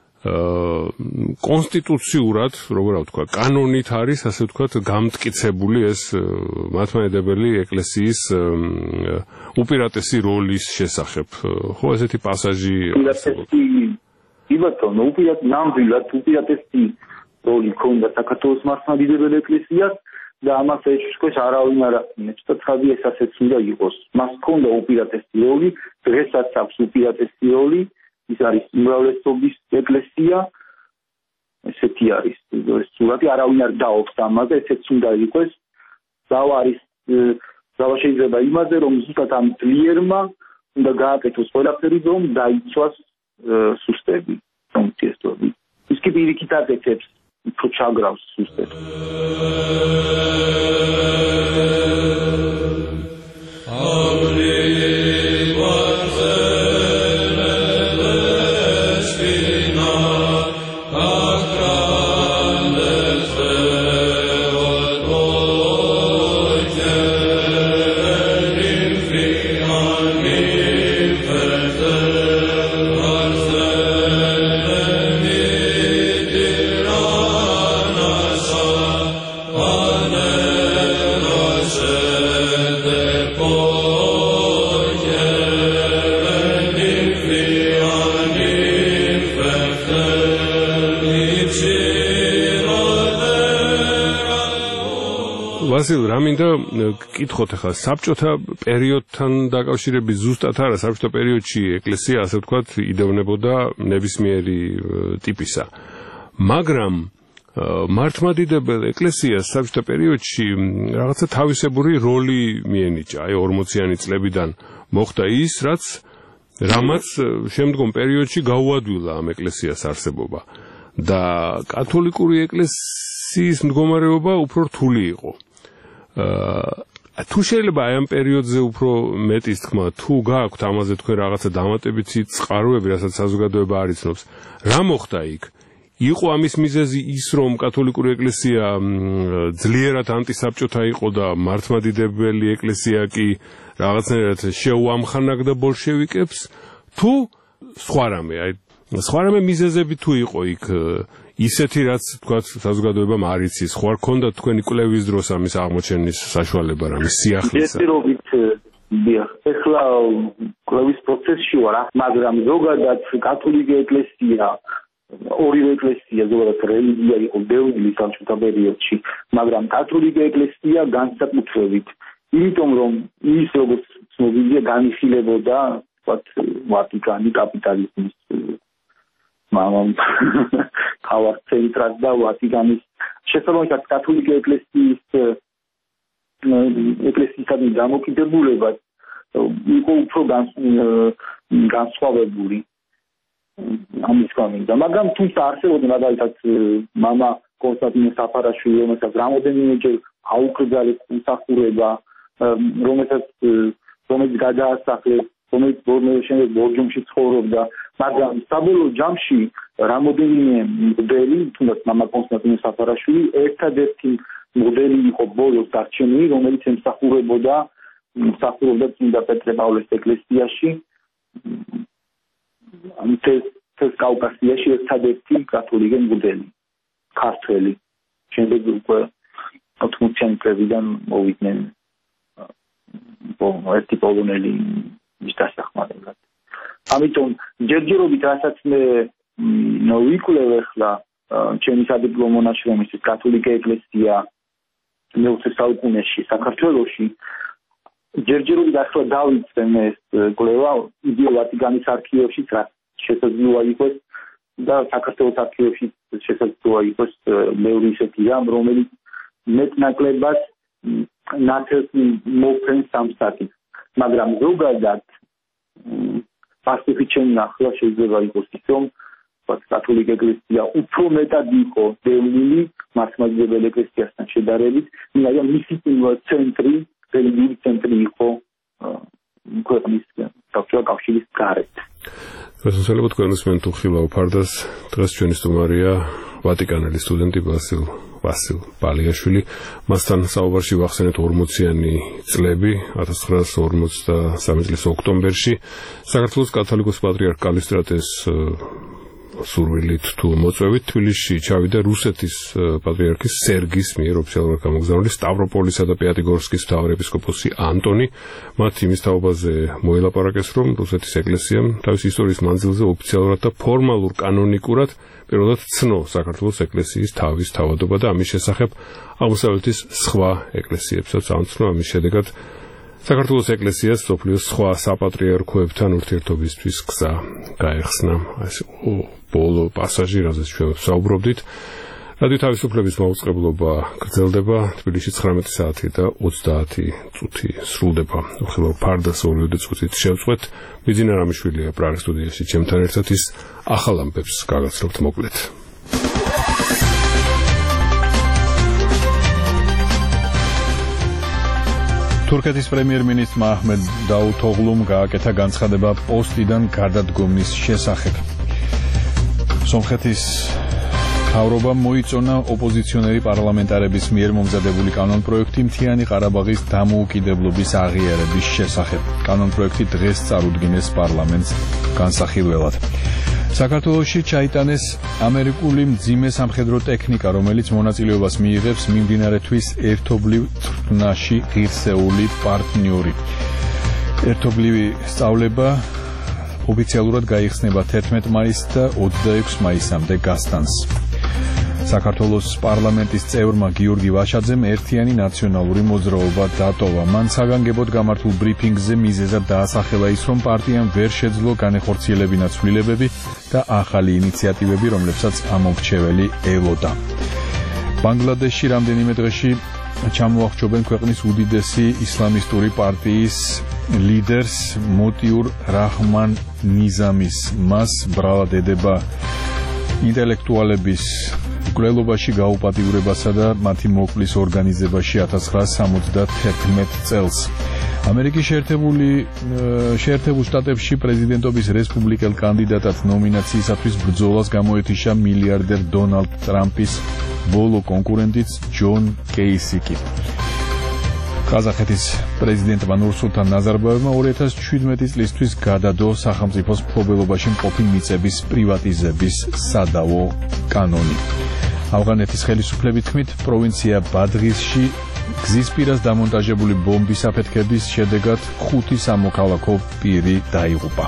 კონსტიტუციურად, როგორ ვთქვა, კანონით არის, ასე ვთქვათ, გამტკიცებული ეს მართლმადიდებელი ეკლესიის უპირატესი როლის შესახებ. ხო, ესეთი პასაჟი კი ბატონო, უპირატ ნამდვილად უპირატესი როლი ქონდა საქართველოს მართლმადიდებელი ეკლესიას და ამას ეშკოს არავინ არ ახსენებს და ცხადია ეს ასეც უნდა იყოს. მას ქონდა უპირატესი როლი, დღესაც აქვს უპირატესი როლი, ის არის უმრავლესობის ეკლესია. ესეთი არის ეს სურათი, არავინ არ დაობს ამაზე, ესეც უნდა იყოს. დავა არის დავა შეიძლება იმაზე, რომ ზუსტად ამ ძლიერმა უნდა გააკეთოს ყველაფერი, რომ დაიცვას სუსტები, კონტესტები. ის კი პირიქით აკეთებს, უფრო ჩაგრავს სუსტებს. Amen. ვასილ, რა მინდა გკითხოთ ახლა საბჭოთა პერიოდთან დაკავშირებით ზუსტად არა, საბჭოთა პერიოდში ეკლესია ასე ვთქვათ იდევნებოდა ნებისმიერი ტიპისა. მაგრამ მართლმადიდებელ ეკლესიას საბჭოთა პერიოდში რაღაცა თავისებური როლი მიენიჭა. აი ორმოციანი წლებიდან მოხდა ის, რაც რამაც შემდგომ პერიოდში გაუადვილა ამ ეკლესიას არსებობა და კათოლიკური ეკლესიის მდგომარეობა უფრო რთული იყო. თუ შეიძლება აი ამ პერიოდზე უფრო მეტის თქმა, თუ გააქვთ ამაზე თქვენ რაღაცა დამატებითი წყაროები, რასაც საზოგადოება არ იცნობს, რა მოხდა იქ? იყო ამის მიზეზი ის, რომ კათოლიკური ეკლესია ძლიერად ანტისაბჭოთა იყო და მართლმადიდებელი ეკლესია კი რაღაცნაირად შეუამხანაგდა ბოლშევიკებს, თუ სხვა რამე, აი სხვა რამე მიზეზები თუ იყო იქ ისეთი, რაც თქვათ საზოგადოებამ არ იცის, ხო არ ქონდათ თქვენი კვლევის დროს ამის აღმოჩენის საშუალება, რამის სიახლისა? ჯერჯერობით დიახ, ეხლა კვლევის პროცესში ვარ, მაგრამ ზოგადად კათოლიკური ეკლესია ორივე ეკლესია ზოგადად რელიგია იყო ბევრი საბჭოთა პერიოდში, მაგრამ კათოლიკური ეკლესია განსაკუთრებით, იმიტომ რომ ის როგორც ცნობილია განიხილებოდა ვთქვათ ვატიკანი კაპიტალიზმის მამამ თავარ ცენტრად და ვატიკანის შესაბამისად კათოლიკური ეკლესიის ეკლესიისადმი დამოკიდებულება იყო უფრო განსხვავებული ამის გამო, მაგრამ თუმცა არსებობდა მაგალითად მამა კონსტანტინე საფარაშვილი, რომელსაც რამოდენიმეჯერ აუკრძალეს მსახურება, რომელსაც რომელიც გადაასახლეს, რომელიც შემდეგ ბორჯომში ცხოვრობდა, მაგრამ საბოლოო ჯამში რამოდენიმე მღვდელი, თუნდაც მამა კონსტანტინე საფარაშვილი, ერთადერთი მღვდელი იყო ბოლოს დარჩენილი, რომელიც ემსახურებოდა მსახურობდა წმინდა პეტრე-პავლეს ეკლესიაში. ეს კავკასიაში ერთადერთი კათოლიკე მღვდელი, ქართველი. შემდეგ უკვე ოცდაათი წლებიდან მოვიდნენ ერთი პოლონელი მის დასახმარებლად. ამიტომ ჯერჯერობით რასაც მე ვიკვლევ ახლა ჩემი სადიპლომო ნაშრომის კათოლიკე ეკლესია მეოცე საუკუნეში საქართველოში, ჯერჯერობით ახლა დავიწყე ეს კვლევა იდეა ვატიკანის არქივებში, რაც შესაძლოა იყოს და საქართველოს არქივებში შესაძლოა იყოს მეორე ისეთი რამ, რომელიც მეტნაკლებად ნათელს მოფენს სამსაკით, მაგრამ ზოგადად პასუხი ჩემი ახლა შეიძლება იყოს ის, რომ კათოლიკე ეკლესია უფრო მეტად იყო დევნილი მართლმადიდებელ ეკლესიასთან შედარებით, მაგრამ მისი ცენტრი რელიგიური ცენტრი იყო ქვეყნის საბჭოთა კავშირის გარეთ. გასასწორებლად თქვენ უსმენთ უხილავ ფარდას, დღეს ჩვენი სტუმარია ვატიკანელი სტუდენტი ვასილ ვასილ პალიაშვილი. მასთან საუბარში ვახსენეთ ორმოციანი წლები, ათას ცხრაასი ორმოცდასამი წლის ოქტომბერში საქართველოს კათოლიკოს პატრიარქ კალისტრატეს სურვილით თუ მოწვევით თბილისში ჩავიდა რუსეთის პატრიარქის სერგის მიერ ოფიციალურად გამოგზავნილი სტავროპოლისა და პიატიგორსკის მთავარეპისკოპოსი ანტონი. მათ იმის თაობაზე მოელაპარაკეს, რომ რუსეთის ეკლესიამ თავის ისტორიის მანძილზე ოფიციალურად და ფორმალურ კანონიკურად პირველად ცნო საქართველოს ეკლესიის თავის თავადობა და ამის შესახებ აღმოსავლეთის სხვა ეკლესიებსაც ამცნო. ამის შედეგად საქართველოს ეკლესიას სოფლიოს სხვა საპატრიარქოებთან ურთიერთობისთვის გზა გაეხსნა. ეს ბოლო პასაჟი, რაზეც ჩვენ ვსაუბრობდით. რადიო თავისუფლების მაუწყებლობა გრძელდება. თბილისში ცხრამეტი საათი და ოცდაათი წუთი სრულდება. უხილავ ფარდას ორივე წუთით შევწყვეთ. ბიძინა რამიშვილია პრაღის სტუდიაში ჩემთან ერთად, ის ახალ ამბებს გაგაცნობთ მოკლედ. თურქეთის პრემიერ-მინისტრმა აჰმედ დაუთოღლუმ გააკეთა განცხადება პოსტიდან გადადგომის შესახებ. სომხეთის მთავრობამ მოიწონა ოპოზიციონერი პარლამენტარების მიერ მომზადებული კანონპროექტი მთიანი ყარაბაღის დამოუკიდებლობის აღიარების შესახებ. კანონპროექტი დღეს წარუდგინეს პარლამენტს განსახილველად. საქართველოში ჩაიტანეს ამერიკული მძიმე სამხედრო ტექნიკა, რომელიც მონაწილეობას მიიღებს მიმდინარე თვის ერთობლივ წვრთნაში ღირსეული პარტნიორი. ერთობლივი სწავლება ოფიციალურად გაიხსნება თერთმეტი მაისს და ოცდაექვსი მაისამდე გასტანს. საქართველოს პარლამენტის წევრმა გიორგი ვაშაძემ ერთიანი ნაციონალური მოძრაობა დატოვა. მან საგანგებოდ გამართულ ბრიფინგზე მიზეზად დაასახელა ის, რომ პარტიამ ვერ შეძლო განეხორციელებინა ცვლილებები და ახალი ინიციატივები, რომლებსაც ამორჩეველი ელოდა. ბანგლადეშში რამდენიმე დღეში ჩამოახჩობენ ქვეყნის უდიდესი ისლამისტური პარტიის ლიდერს მოტიურ რაჰმან ნიზამის. მას ბრალად ედება ინტელექტუალების მკვლელობაში გაუპატიურებასა და მათი მოკვლის ორგანიზებაში ათას ცხრაასი სამოცდათერთმეტ წელს. ამერიკის შეერთებული შეერთებულ შტატებში პრეზიდენტობის რესპუბლიკელ კანდიდატად ნომინაციისათვის ბრძოლას გამოეთიშა მილიარდერ დონალდ ტრამპის ბოლო კონკურენტიც ჯონ კეისიკი. ყაზახეთის პრეზიდენტმა ნურსულთან ნაზარბაევმა ორი ათას შვიდმეტი წლისთვის გადადო სახელმწიფოს მფლობელობაში მყოფი მიწების პრივატიზების სადავო კანონი. ავღანეთის ხელისუფლების თქმით, პროვინცია ბადღისში გზის პირას დამონტაჟებული ბომბის აფეთქების შედეგად ხუთი სამოქალაქო პირი დაიღუპა.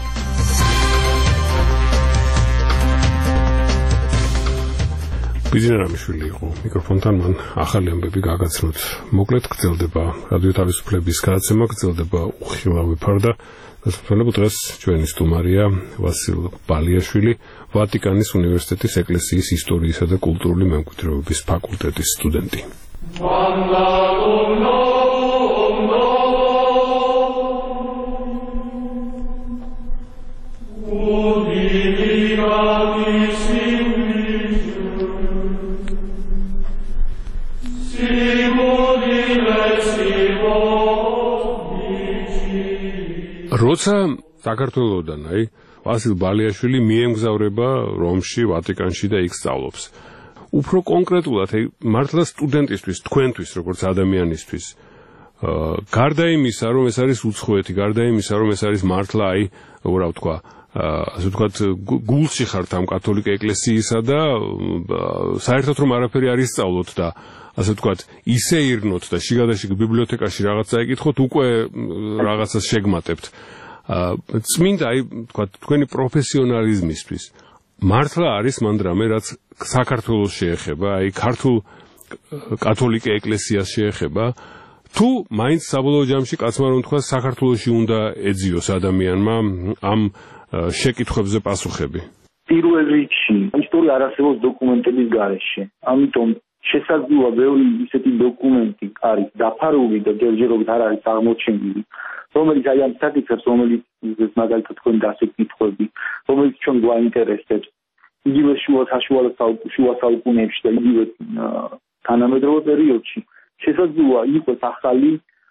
ბიზნერამიშვილი იყო მიკროფონთან, მან ახალი ამბები გაგაცნოთ. მოკლედ გრძელდება რადიო თავისუფლების გადაცემა, გრძელდება უხილავი ფარდა. დასასრულებლად დღეს ჩვენი სტუმარია ვასილ ბალიაშვილი, ვატიკანის უნივერსიტეტის ეკლესიის ისტორიისა და კულტურული მემკვიდრეობის ფაკულტეტის სტუდენტი. როცა საქართველოდან აი ვასილ ბალიაშვილი მიემგზავრება რომში, ვატიკანში და იქ სწავლობს. უფრო კონკრეტულად აი მართლა სტუდენტისთვის, თქვენთვის, როგორც ადამიანისთვის, გარდა იმისა, რომ ეს არის უცხოეთი, გარდა იმისა, რომ ეს არის მართლა აი, რა ვთქვა, ასე ვთქვათ, გულში ხართ ამ კათოლიკე ეკლესიისა და საერთოდ რომ არაფერი არ ისწავლოთ და ასე ვთქვათ, ისე ირნოთ და შიგადაშიგ ბიბლიოთეკაში რაღაც წაიკითხოთ, უკვე რაღაცას შეგმატებთ. წმინდა, აი, ვთქვათ, თქვენი პროფესიონალიზმისთვის მართლა არის მანდრამე, რაც საქართველოს შეეხება, აი, ქართულ კათოლიკე ეკლესიას შეეხება, თუ მაინც საბოლოო ჯამში კაცმა რომ თქვა, საქართველოში უნდა ეძიოს ადამიანმა ამ შეკითხვებზე პასუხები. პირველ რიგში, ისტორია არ არსებობს დოკუმენტების გარეშე. ამიტომ შესაძლოა ბევრი ისეთი დოკუმენტი არის დაფარული და ჯერჯერობით არ არის აღმოჩენილი, რომელიც აი ამ საკითხებს, რომელიც მაგალითად თქვენ დასეკითხები, რომელიც ჩვენ გვაინტერესებს, იგივე შუა შუა საუკუნეებში და იგივე თანამედროვე პერიოდში, შესაძლოა იყოს ახალი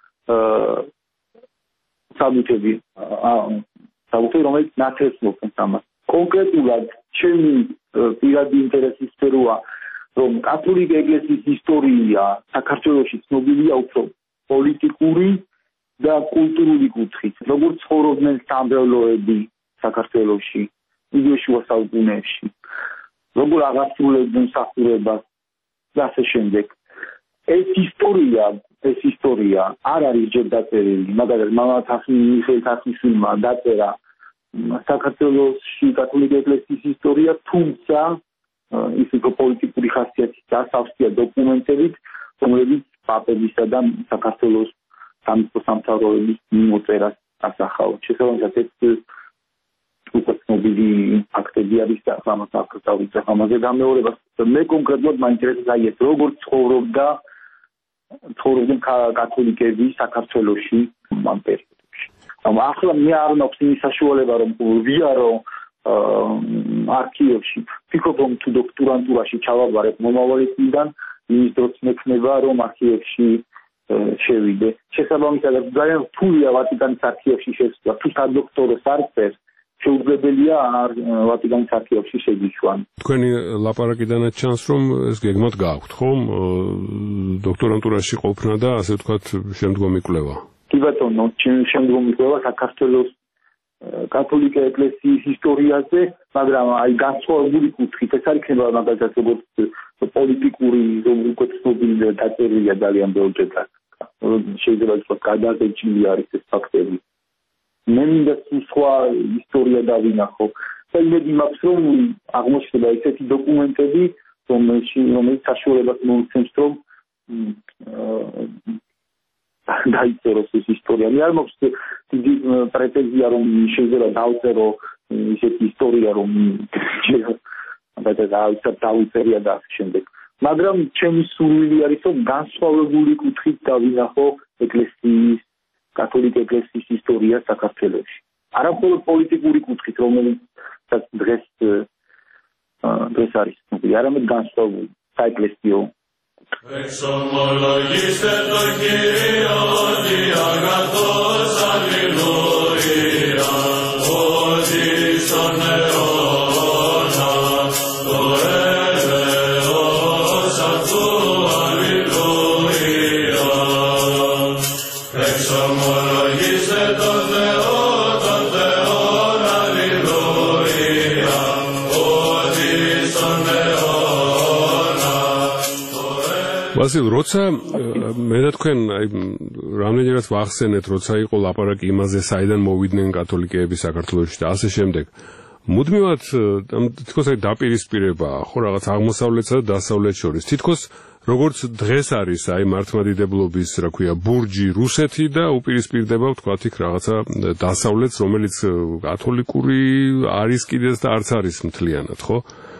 საბუთები, საბუთები, რომელიც ნათესლობს ამას. კონკრეტულად, ჩემი პირადი ინტერესის სფეროა, რომ კათოლიკე ეკლესიის ისტორია საქართველოში ცნობილია უფრო პოლიტიკური და კულტურული კუთხით, როგორც ცხოვრობდნენ სამრევლოები საქართველოში, იგივე შუა საუკუნეებში, როგორ აღასრულებდნენ მსახურებას და ასე შემდეგ. ეს ისტორია, ეს ისტორია არ არის ჯერ დაწერილი, მაგალითად, მამა მიხეილ თახმიშვილმა დაწერა საქართველოში კათოლიკე ეკლესიის ისტორია, თუმცა ის უფრო პოლიტიკური ხასიათის დასავსია დოკუმენტებით, რომლებიც პაპებისა და საქართველოს სამთავროების მიმოწერას ასახავს. შესაბამისად, ეს უკვე ცნობილი ფაქტები არის და ამას აღწევს ამაზე გამეორებას. მე კონკრეტულად მაინტერესებს აი ეს, როგორ ცხოვრობდა ცხოვრობდნენ კათოლიკები საქართველოში ამ პერიოდში. ახლა მე არ მაქვს იმის საშუალება, რომ ვიარო არქივებში, ვფიქრობ, რომ თუ დოქტორანტურაში ჩავაბარებ მომავალი წლიდან, იმის დროს მექნება, რომ არქივებში შევიდე. შესაბამისად, ძალიან რთულია ვატიკანის არქივებში შესვლა. თუ სადოქტოროს არ წერს, შეუძლებელია ვატიკანის არქივებში შეგიშვან. თქვენი ლაპარაკიდანაც ჩანს, რომ ეს გეგმად გააქვთ, ხომ? დოქტორანტურაში ყოფნა და ასე ვთქვათ, შემდგომი კვლევა. კი ბატონო, შემდგომი კვლევა საქართველოს კათოლიკე ეკლესიის ისტორიაზე, მაგრამ აი განსხვავებული კუთხით, ეს არ იქნება მაგალითად როგორც პოლიტიკური, როგორც ცნობილი და დაწერილია ძალიან ბევრჯერ. შეიძლება ითქვას, გადაღეჭილი არის ეს ფაქტები. მე მინდა სხვა ისტორია დავინახო და იმედი მაქვს, რომ აღმოჩნდება ესეთი დოკუმენტები, რომელიც საშუალებას მოუწევს რომ დაიწეროს ეს ისტორია. მე არ მაქვს დიდი პრეტენზია რომ შეიძლება დავწერო ისეთი ისტორია რომ დაუწერია და ასე შემდეგ. მაგრამ ჩემი სურვილი არის რომ განსხვავებული კუთხით დავინახო ეკლესიის, კათოლიკე ეკლესიის ისტორია საქართველოში. არა მხოლოდ პოლიტიკური კუთხით, რომელიც დღეს დღეს არის, არამედ განსხვავებული საეკლესიო. Εξομολογήστε το Κύριο διαγαθός, αλληλούια, ότι στον αιώνα το έλεος αυτού, αλληλούια. Εξομολογήστε το Θεό, τον Θεόν, αλληλούια, ότι στον αιώνα. ვასილ, როცა მე და თქვენ აი რამდენჯერაც ვახსენეთ, როცა იყო ლაპარაკი იმაზე, საიდან მოვიდნენ კათოლიკეები საქართველოში და ასე შემდეგ. მუდმივად თითქოს აი დაპირისპირებაა, ხო, რაღაც აღმოსავლეთსა და დასავლეთს შორის. თითქოს როგორც დღეს არის აი მართლმადიდებლობის, რა ქვია, ბურჯი რუსეთი და უპირისპირდება ვთქვათ იქ რაღაცა დასავლეთს, რომელიც კათოლიკური არის კიდეც და არც არის მთლიანად, ხო?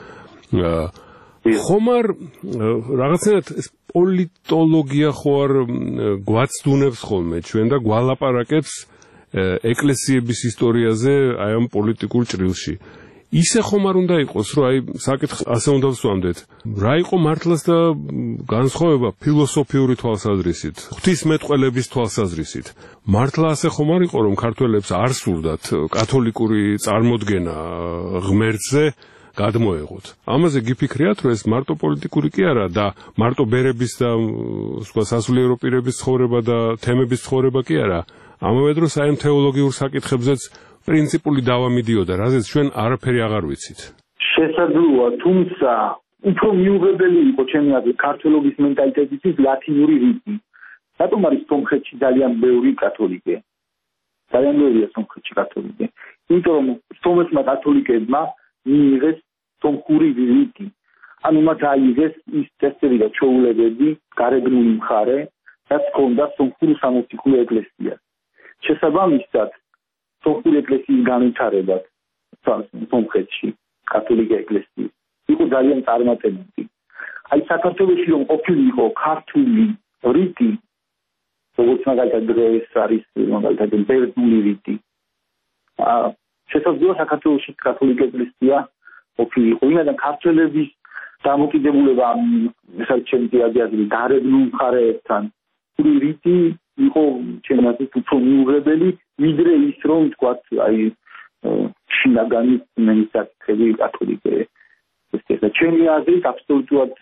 ხომ არ რაღაცნაირად პოლიტოლოგია ხო არ გვაცდუნებს ხოლმე ჩვენ და გვალაპარაკებს ეკლესიების ისტორიაზე აი ამ პოლიტიკურ ჭრილში. ისე ხომ არ უნდა იყოს, რომ აი საკითხს ასე უნდა ვსვამდეთ. რა იყო მართლაც და განსხვავება ფილოსოფიური თვალსაზრისით, ღვთისმეტყველების თვალსაზრისით. მართლა ასე ხომ არ იყო, რომ ქართველებს არ სურდათ კათოლიკური წარმოდგენა ღმერთზე გადმოეღოთ. ამაზე გიფიქრიათ, რომ ეს მარტო პოლიტიკური კი არა და მარტო ბერების და სხვა სასულიერო პირების ცხოვრება და თემების ცხოვრება კი არა. ამავე დროს აი ამ თეოლოგიურ საკითხებზეც პრინციპული დავა მიდიოდა, რაზეც ჩვენ არაფერი აღარ ვიცით. შესაძლოა, თუმცა უფრო მიუღებელი იყო ჩემი აზრით ქართველობის მენტალიტეტის ლათინური რიტმი. რატომ არის სომხეთში ძალიან ბევრი კათოლიკე? ძალიან ბევრია სომხეთში კათოლიკე. იმიტომ რომ სომეხმა კათოლიკეებმა მიიღეს სომხური რიტი. ანუ მათ აიღეს ის წესები და ჩვეულებები, გარეგნული მხარე, რაც ჰქონდა სომხურ სამოციქულო ეკლესიას. შესაბამისად, სომხური ეკლესიის განვითარებად სომხეთში კათოლიკე ეკლესიის იყო ძალიან წარმატებული. აი საქართველოში რომ ყოფილიყო ქართული რიტი, როგორც მაგალითად დღეს არის მაგალითად ბერძნული რიტი. აა შესაძლოა საქართველოში კათოლიკე ეკლესია ყოფილიყო, ვინაიდან ქართველების დამოკიდებულება მესაც ჩემი აზრით გარეგნულ მხარეებთან რიტი იყო ჩემი აზრით უფრო მიუღებელი, ვიდრე ის რომ თქვათ აი შინაგანი მენისაკები კათოლიკე ეკლესია. ჩემი აზრით აბსოლუტურად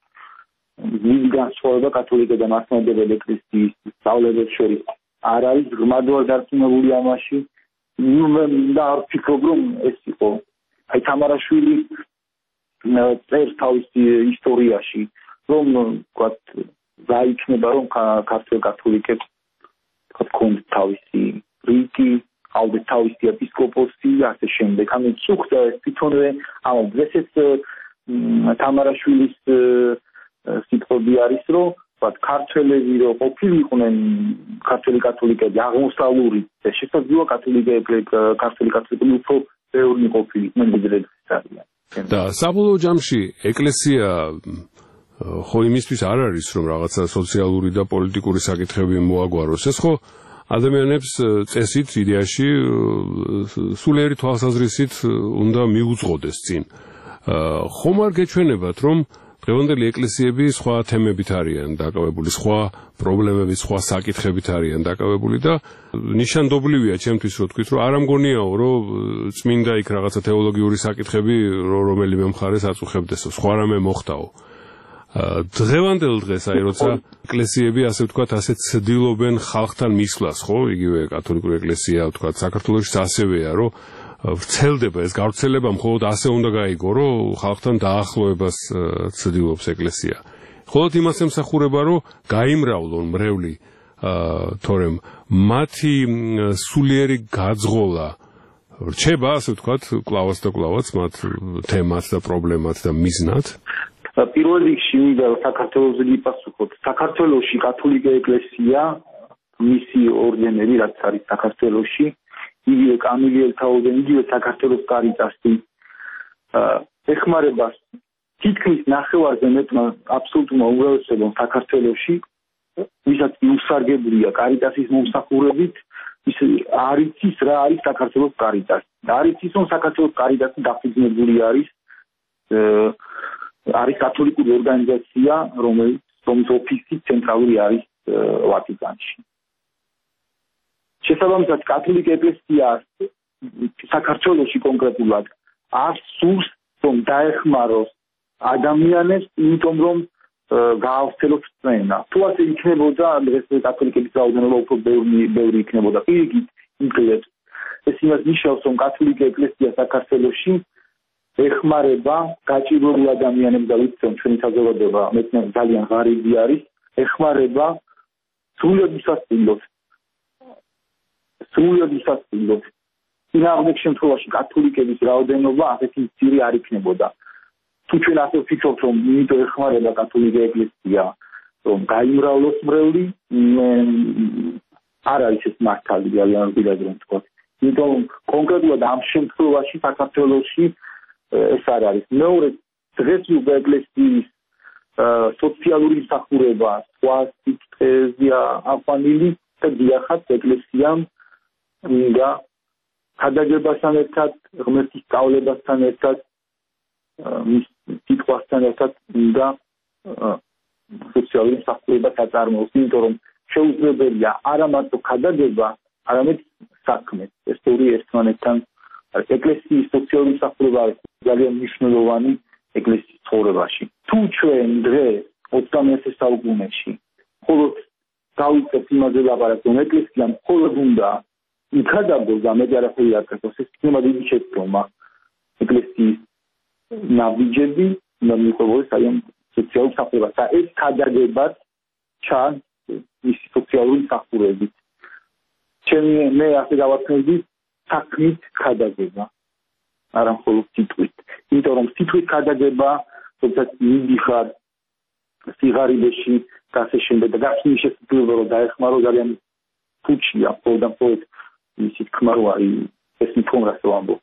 დიდი განსხვავება კათოლიკე და მართლმადიდებელი ეკლესიის სწავლებებს შორის არ არის. ღრმად ვარ დარწმუნებული ამაში. და არ ვფიქრობ რომ ეს იყო აი თამარაშვილი წერს თავის ისტორიაში რომ ვთქვათ დაიქნება რომ ქართულ კათოლიკებს ჰქონდათ თავისი რიტი, ავდეთ თავისი ეპისკოპოსი და ასე შემდეგ. ანუ წუხდა თვითონვე ამ დღესაც თამარაშვილის სიტყვები არის რომ ვთქვათ ქართველები რო ყოფილიყვნენ ქართული კათოლიკები აღმოსავლური და შესაძლოა კათოლიკეები ქართული კათოლიკები უფრო ბევრი ყოფილიყვნენ ვიდრე ძალიან. და საბოლოო ჯამში ეკლესია ხო იმისთვის არ არის რომ რაღაცა სოციალური და პოლიტიკური საკითხები მოაგვაროს. ეს ხო ადამიანებს წესით იდეაში სულიერი თვალსაზრისით უნდა მიუძღოდეს წინ. ხომ არ გეჩვენებათ რომ დღევანდელი ეკლესიები სხვა თემებით არიან დაკავებული, სხვა პრობლემებით, სხვა საკითხებით არიან დაკავებული და ნიშანდობლივია ჩემთვის რო თქვით, რომ არ ამგონიაო, რომ წმინდა იქ რაღაცა თეოლოგიური საკითხები რომელიმე მხარეს აწუხებდეს, სხვა რამე მოხდაო. დღევანდელ დღეს აი როცა ეკლესიები ასე ვთქვათ, ასე ცდილობენ ხალხთან მისვლას, ხო? იგივე კათოლიკური ეკლესია ვთქვათ, საქართველოშიც ასევეა, რომ ვრცელდება ეს გავრცელება მხოლოდ ასე უნდა გაიგო, რომ ხალხთან დაახლოებას ცდილობს ეკლესია. მხოლოდ იმას ემსახურება, რომ გაიმრავლონ მრევლი, თორემ მათი სულიერი გაძღოლა რჩება, ასე ვთქვათ, კლავაც და კლავაც მათ თემად და პრობლემად და მიზნად. პირველ რიგში მინდა საქართველოს გიპასუხოთ. საქართველოში კათოლიკე ეკლესია მისი ორდენები რაც არის საქართველოში, იგივე კამილი ელთაოდენი, იგივე საქართველოს კარიტასი ეხმარება თითქმის ნახევარზე მეტმა აბსოლუტურმა უმრავლესობამ საქართველოში, ვისაც უსარგებლია კარიტასის მომსახურებით, ის არ იცის რა არის საქართველოს კარიტასი. არ იცის რომ საქართველოს კარიტასი დაფუძნებული არის არის კათოლიკური ორგანიზაცია, რომელიც რომლის ოფისი ცენტრალური არის ვატიკანში. შესაბამისად, კათოლიკე ეკლესია საქართველოში კონკრეტულად არ სურს რომ დაეხმაროს ადამიანებს, იმიტომ რომ გაავრცელოს წენა. თუ ასე იქნებოდა, დღეს კათოლიკების რაოდენობა უფრო ბევრი ბევრი იქნებოდა. პირიქით იგლებს. ეს იმას ნიშნავს, რომ კათოლიკე ეკლესია საქართველოში ეხმარება გაჭირვებულ ადამიანებს და ვიცით, რომ ჩვენი საზოგადოება მეტნაკ ძალიან ღარიბი არის, ეხმარება სრულად უსასტილოდ. სრულად უსასტილოდ. წინააღმდეგ შემთხვევაში კათოლიკების რაოდენობა ასეთი მცირე არ იქნებოდა. თუ ჩვენ ასე ვფიქრობთ, რომ იმიტომ ეხმარება კათოლიკე ეკლესია, რომ გაიმრავლოს მრევლი, არ არის ეს მართალი ძალიან რბილად რომ თქვა. იმიტომ კონკრეტულად ამ შემთხვევაში საქართველოში ეს არ არის. მეორე დღეს უკვე ეკლესიის სოციალური მსახურება სხვა სიტყვებია აყვანილი და დიახაც ეკლესიამ და ქადაგებასთან ერთად, ღმერთის სწავლებასთან ერთად, მის სიტყვასთან ერთად და სოციალური მსახურება აწარმოოს, იმიტომ რომ შეუძლებელია არა მარტო ქადაგება, არამედ საქმე. ეს ორი ერთმანეთთან არის. ეკლესიის სოციალური მსახურება არის ძალიან მნიშვნელოვანი ეკლესიის ცხოვრებაში. თუ ჩვენ დღეს ოცდამეერთე საუკუნეში მხოლოდ გავიწევთ იმაზე ლაპარაკს, რომ ეკლესიამ მხოლოდ უნდა იქადაგოს და მეტი არაფერი არ გაკეთოს, ეს იქნება დიდი შეცდომა. ეკლესიის ნაბიჯები უნდა მიყვებოდეს აი ამ სოციალურ მსახურებას და ეს ქადაგებაც ჩანს მისი სოციალური მსახურებით. ჩემი მე ასე გავაცნობდი საქმით ქადაგება. არა მხოლოდ სიტყვით. იმიტომ რომ სიტყვით ქადაგება, როდესაც მიდიხარ სიღარიბეში და ასე შემდეგ და გახსნის შესაძლებლობა რომ დაეხმარო ძალიან ფუჩია, მხოლოდ და მხოლოდ მისი თქმა რო არის ეს მithomras რო ამბობ.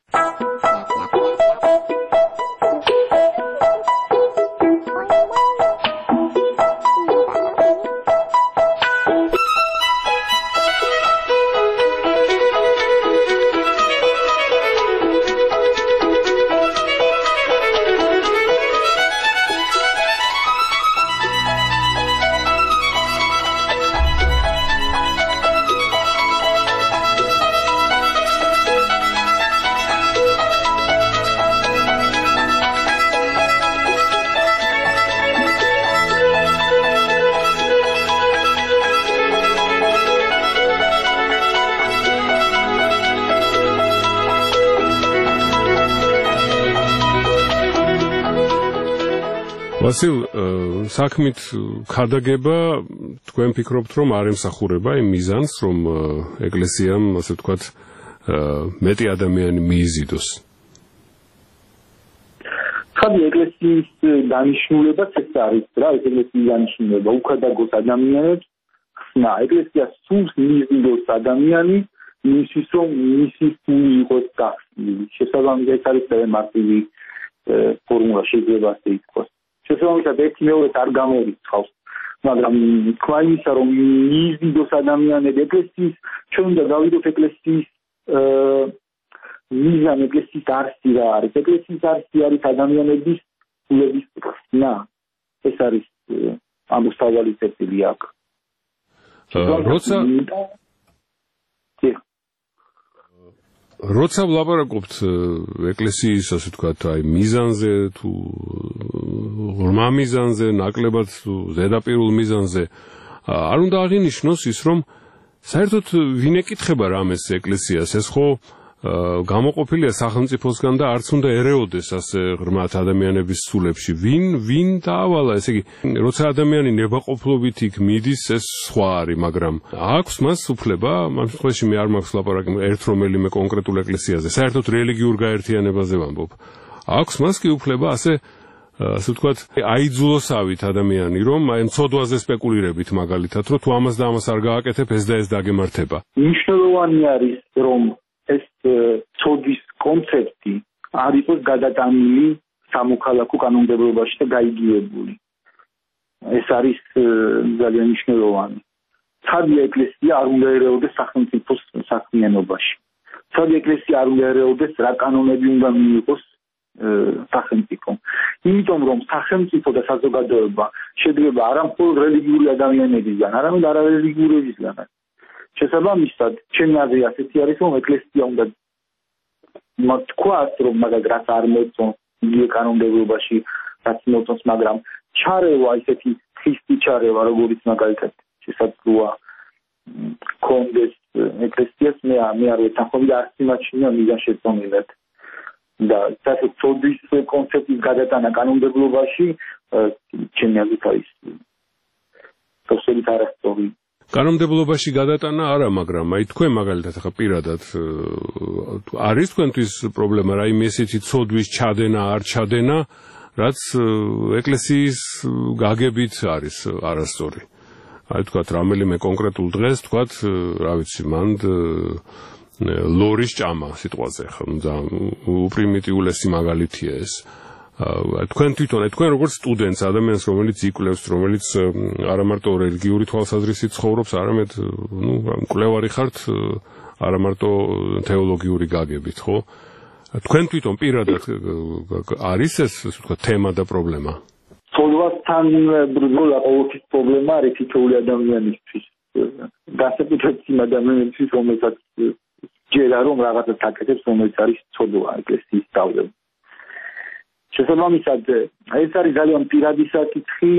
ვასილ, საქმით ქადაგება თქვენ ფიქრობთ რომ არ ემსახურება იმ მიზანს, რომ ეკლესიამ, ასე ვთქვათ, მეტი ადამიანი მიიზიდოს? ხადი ეკლესიის დანიშნულებაც ეს არის რა, ეკლესიის დანიშნულება უქადაგოს ადამიანებს, ხსნა, ეკლესია სულს მიიზიდოს ადამიანი, იმისთვის რომ მისი სული იყოს გახსნილი. შესაბამისად ეს არის ძალიან მარტივი ფორმულა, შეიძლება ასე ითქვას. შესაბამისად ერთი მეორეს არ გამორიცხავს, მაგრამ თქვა იმისა, რომ მიიზიდოს ადამიანები ეკლესიის, ჩვენ უნდა გავიდოთ ეკლესიის მიზანი, ეკლესიის არსი რა არის. ეკლესიის არსი არის ადამიანების სულების ხსნა. ეს არის ამოსავალი წერტილი აქ. როცა როცა ვლაპარაკობთ ეკლესიის, ასე ვთქვათ, აი მიზანზე თუ ღრმა მიზანზე, ნაკლებად თუ ზედაპირულ მიზანზე, არ უნდა აღინიშნოს ის, რომ საერთოდ ვინ ეკითხება რამეს ეკლესიას, ეს ხო გამოყოფილია სახელმწიფოსგან და არც უნდა ერეოდეს ასე ღრმად ადამიანების სულებში. ვინ ვინ დაავალა, ესე იგი, როცა ადამიანი ნებაყოფლობით იქ მიდის, ეს სხვა არის, მაგრამ აქვს მას უფლება, ამ შემთხვევაში მე არ მაქვს ლაპარაკი ერთ რომელიმე კონკრეტულ ეკლესიაზე, საერთოდ რელიგიურ გაერთიანებაზე ვამბობ. აქვს მას კი უფლება ასე ასე ვთქვათ, აიძულოსავით ადამიანი, რომ აი მცოდვაზე სპეკულირებით მაგალითად, რომ თუ ამას და ამას არ გააკეთებ, ეს და ეს დაგემართება. მნიშვნელოვანი არის, რომ ეს მცოდვის კონცეფტი არ იყოს გადატანილი სამოქალაქო კანონმდებლობაში და გაიგივებული. ეს არის ძალიან მნიშვნელოვანი. ცხადია, ეკლესია არ უნდა ერეოდეს სახელმწიფოს საქმიანობაში. ცხადია, ეკლესია არ უნდა ერეოდეს რა კანონები უნდა მიიღოს სახელმწიფომ. იმიტომ რომ სახელმწიფო და საზოგადოება შედგება არა მხოლოდ რელიგიური ადამიანებისგან, არამედ არარელიგიურებისგან. შესაბამისად, ჩემი აზრი ასეთი არის, რომ ეკლესია უნდა თქვას, რომ მაგას რაც არ მოწონს იგივე კანონმდებლობაში რაც მოწონს, მაგრამ ჩარევა ისეთი ხისტი ჩარევა, როგორც მაგალითად შესაძლოა კონდეს ეკლესიას მე მე არ ვეთანხმები და არც იმაჩნია მიდან შეწონილად. და საერთოდ ცოდვის კონცეფტის გადატანა კანონმდებლობაში ჩემი აზრით არის absolut არასწორი. კანონმდებლობაში გადატანა არა, მაგრამ აი თქვენ მაგალითად ახლა პირადად არის თქვენთვის პრობლემა რა იმ ესეთი ცოდვის ჩადენა არ ჩადენა, რაც ეკლესიის გაგებით არის არასწორი. აი თქვათ რომელიმე კონკრეტულ დღეს თქვათ, რა ვიცი, მანდ ლორის ჭამა სიტყვაზე ხა უპრიმიტიულესი მაგალითია ეს. თქვენ თვითონ თქვენ როგორც სტუდენტს, ადამიანს, რომელიც იკვლევს, რომელიც არა მარტო რელიგიური თვალსაზრისით ცხოვრობს, არამედ ნუ მკვლევარი ხართ, არა მარტო თეოლოგიური გაგებით, ხო? თქვენ თვითონ პირადად არის ეს, ასე ვთქვათ, თემა და პრობლემა? ცოდვასთან ბრძოლა ყოველთვის პრობლემა არის თითოეული ადამიანისთვის. განსაკუთრებით იმ ადამიანისთვის, რომელსაც ჯერა რომ რაღაცას აკეთებს, რომელიც არის ცოდვა ეკლესიის სწავლება. შესაბამისად, ეს არის ძალიან პირადი საკითხი,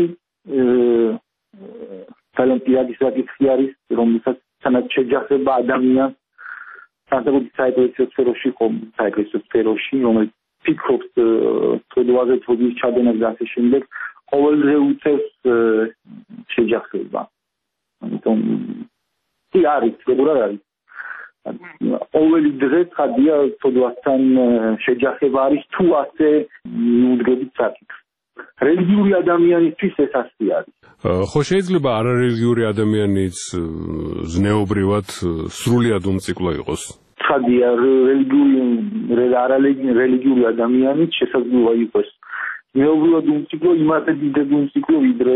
ძალიან პირადი საკითხი არის, რომელსაც თანაც შეჯახება ადამიანს განსაკუთრებით საეკლესიო სფეროში, საეკლესიო სფეროში, რომელიც ფიქრობს ცოდვაზე, ცოდვის ჩადენას და ასე შემდეგ, ყოველდღე უწევს შეჯახება. ამიტომ კი არის, როგორ არის? ყოველი დღე ხადია ცოდვასთან შეჯახება არის თუ ასე მიუდგებით საკითხს. რელიგიური ადამიანისთვის ეს ასე არის. ხო შეიძლება არარელიგიური ადამიანიც ზნეობრივად სრულიად უმციკლო იყოს. ხადია რელიგიური არარელიგიური ადამიანიც შესაძლოა იყოს ზნეობრივად უმციკლო, იმაზე დიდად უმციკლო ვიდრე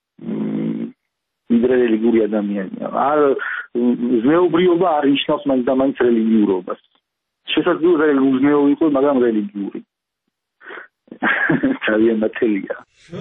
ვიდრე რელიგიური ადამიანია. არ ზნეობრიობა არ ნიშნავს მაინც და მაინც რელიგიურობას. შესაძლოა ზნეობრივი იყოს, მაგრამ რელიგიური. ძალიან მათელია.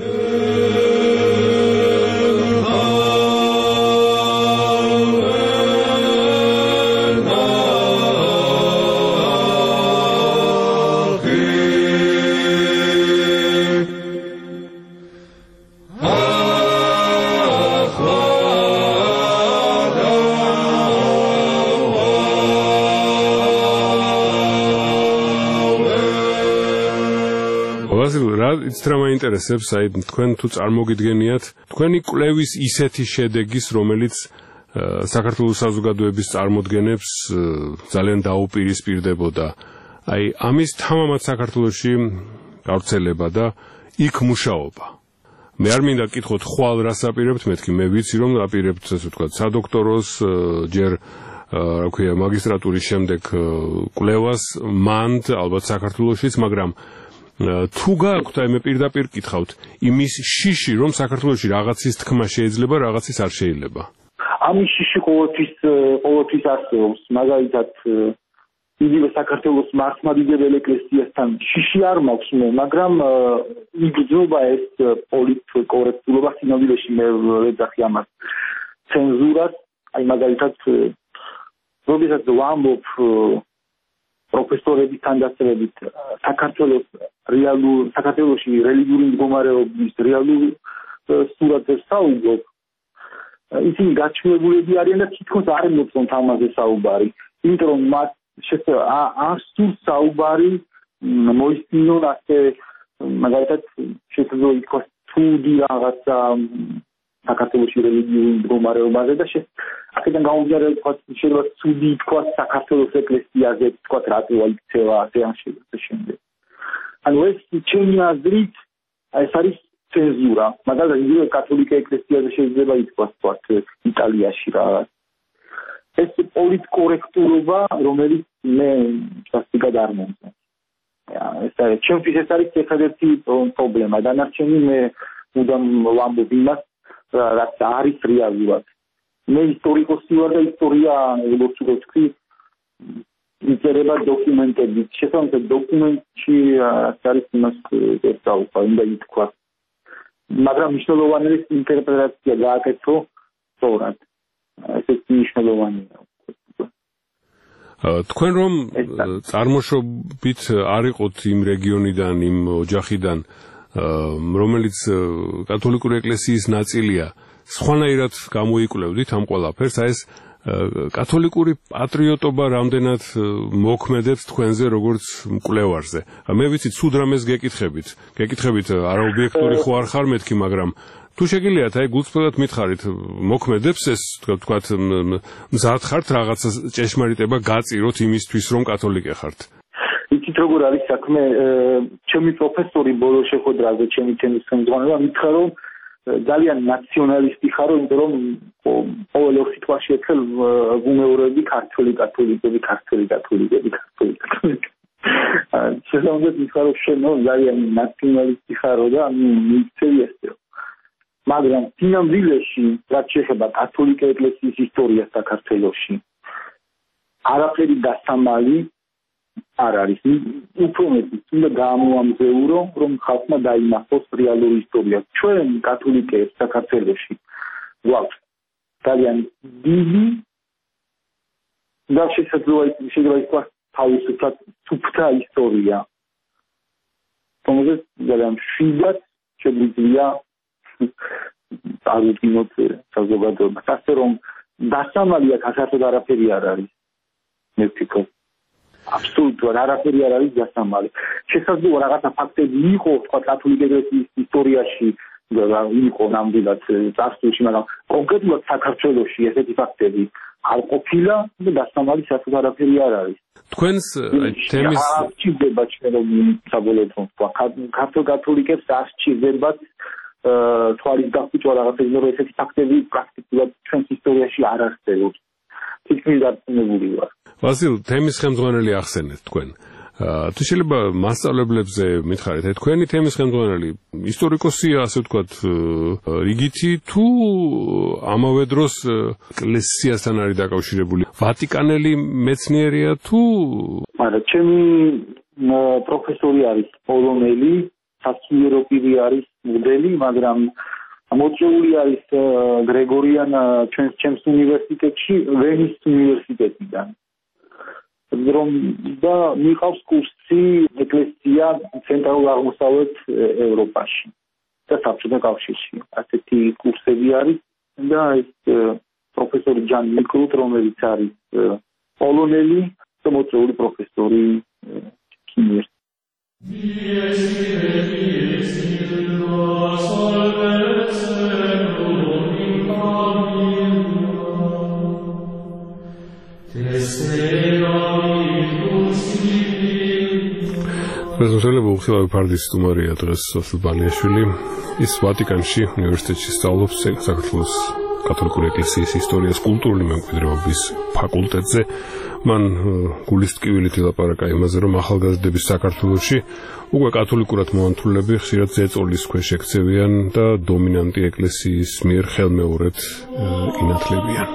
იცით რა მაინტერესებს, აი თქვენ თუ წარმოგიდგენიათ თქვენი კვლევის ისეთი შედეგის, რომელიც საქართველოს საზოგადოების წარმოდგენებს ძალიან დაუპირისპირდებოდა. აი ამის თამამად საქართველოში გავრცელება და იქ მუშაობა. მე არ მინდა გკითხოთ ხვალ რას აპირებთ, მეთქი მე ვიცი რომ აპირებთ ასე ვთქვათ სადოქტოროს, ჯერ რა ქვია მაგისტრატურის შემდეგ კვლევას, მანდ ალბათ საქართველოშიც, მაგრამ თუ გააქვთ, აი მე პირდაპირ გკითხავთ, იმის შიში, რომ საქართველოში რაღაცის თქმა შეიძლება, რაღაცის არ შეიძლება. ამის შიში ყოველთვის ყოველთვის არსებობს, მაგალითად იგივე საქართველოს მართლმადიდებელ ეკლესიასთან შიში არ მაქვს მე, მაგრამ იგრძნობა ეს პოლიტკორექტულობა სინამდვილეში მე ვეძახი ამას ცენზურას, აი მაგალითად როდესაც ვამბობ პროფესორების თანდასწრებით საქართველოს რეალურ საქართველოში რელიგიური მდგომარეობის რეალურ სურათზე საუბრობ, ისინი გაჩვენებულები არიან და თითქოს არ მოწონთ ამაზე საუბარი, იმიტომ რომ მათ არ სურს საუბარი მოისმინონ ასე მაგალითად შესაძლოა ითქვას თუდი რაღაცა საქართველოში რელიგიური მდგომარეობაზე და აქედან გამომდინარე შეიძლება თუდი ითქვას საქართველოს ეკლესიაზე, თქვათ რატოა იქცევა ასე ან შემდეგ. ანუ ეს ჩემი აზრით ეს არის ცენზურა, მაგრამ იგივე კათოლიკე ეკლესიაზე შეიძლება ითქვას თქვათ იტალიაში რა. ეს პოლიტკორექტურობა, რომელიც მე სასტიკად არ მომწონს. ეს არის ჩემთვის ეს არის ერთადერთი პრობლემა. დანარჩენი მე მუდამ ვამბობ იმას, რაც არის რეალურად. მე ისტორიკოსი ვარ და ისტორია, როგორც ვთქვი, იწერება დოკუმენტები. შესაბამისად დოკუმენტში არის იმას ერთაუხა, უნდა ითქვას. მაგრამ მნიშვნელოვანია ინტერპრეტაცია გააკეთო სწორად. ესეც მნიშვნელოვანია. თქვენ რომ წარმოშობით არ იყოთ იმ რეგიონიდან, იმ ოჯახიდან, რომელიც კათოლიკური ეკლესიის ნაწილია, სხვანაირად გამოიკვლევდით ამ ყველაფერს, აი ეს კათოლიკური პატრიოტობა რამდენად მოქმედებს თქვენზე როგორც მკვლევარზე. მე ვიცი, ცუდ რამეს გეკითხებით. გეკითხებით არაობიექტური ხო არ ხარ მეთქი, მაგრამ თუ შეგიძლიათ აი გულწრფელად მითხარით, მოქმედებს ეს, თქვათ, მზად ხართ რაღაცა ჭეშმარიტება გაწიროთ იმისთვის, რომ კათოლიკე ხართ? იცით როგორ არის საქმე, ჩემი პროფესორი ბოლო შეხვედრაზე, ჩემი თემის ხელმძღვანელმა მითხრა, რომ ძალიან ნაციონალისტი ხარო, იმიტომ რომ ყოველ ორ სიტყვაში ერთხელ ვუმეორებდი ქართველი კათოლიკები, ქართველი კათოლიკები, ქართველი კათოლიკები. შესაბამისად მითხრა, რომ შენ ძალიან ნაციონალისტი ხარო და მიიქცევი ესეო. მაგრამ სინამდვილეში, რაც შეეხება კათოლიკე ეკლესიის ისტორიას საქართველოში, არაფერი დასამალი არ არის. უფრო მეტიც უნდა გამოამზეურო, რომ ხალხმა დაინახოს რეალური ისტორია. ჩვენ კათოლიკეებს საქართველოში გვაქვს ძალიან დიდი და შეიძლება ითქვას თავისუფლად სუფთა ისტორია. თუმცა ძალიან მშვიდად შეგვიძლია წავიდგინოთ საზოგადოებას. ასე რომ დასამალი აქ საერთოდ არაფერი არ არის. მე ვფიქრობ აბსოლუტურად არაფერი არ არის დასამალი. შესაძლოა რაღაცა ფაქტები იყო, თქვა კათოლიკე ეკლესიის ისტორიაში იყო ნამდვილად წარსულში, მაგრამ კონკრეტულად საქართველოში ესეთი ფაქტები არ ყოფილა და დასამალი საერთოდ არაფერი არ არის. თქვენს თემის სჭირდება ჩვენ რომ საბოლოოდ თქვა ქართულ კათოლიკებს არ სჭირდებათ თვალის გახუჭვა რაღაცები, რომ ესეთი ფაქტები პრაქტიკულად ჩვენს ისტორიაში არ არსებობს. თითქმის დარწმუნებული ვარ. ვასილ, თემის ხელმძღვანელი ახსენეთ თქვენ. თუ შეიძლება მასწავლებლებზე მითხარით, აი თქვენი თემის ხელმძღვანელი ისტორიკოსია, ასე ვთქვათ, რიგითი თუ ამავე დროს ეკლესიასთან არის დაკავშირებული? ვატიკანელი მეცნიერია თუ? არა, ჩემი პროფესორი არის პოლონელი, სასულიერო პირი არის მოდელი, მაგრამ მოწვეული არის გრეგორიან ჩვენს ჩემს უნივერსიტეტში, ვენის უნივერსიტეტიდან. რომ და მიყავს კურსი ეკლესია ცენტრალურ აღმოსავლეთ ევროპაში და საბჭოთა კავშირში. ასეთი კურსები არის და ეს პროფესორი ჯან ნიკოლუტ, რომელიც არის პოლონელი და მოწვეული პროფესორი ქიმიაში. პრეზიდენტი უხილავი ფარდის სტუმარია დღეს ვასილ ბალიაშვილი. ის ვატიკანში უნივერსიტეტში სწავლობს საქართველოს კათოლიკური ეკლესიის ისტორიას კულტურული მემკვიდრეობის ფაკულტეტზე. მან გულის ტკივილით ელაპარაკა იმაზე, რომ ახალგაზრდების საქართველოში უკვე კათოლიკურად მოანთულები ხშირად ზეწოლის ქვეშ ექცევიან და დომინანტი ეკლესიის მიერ ხელმეორედ ინათლებიან.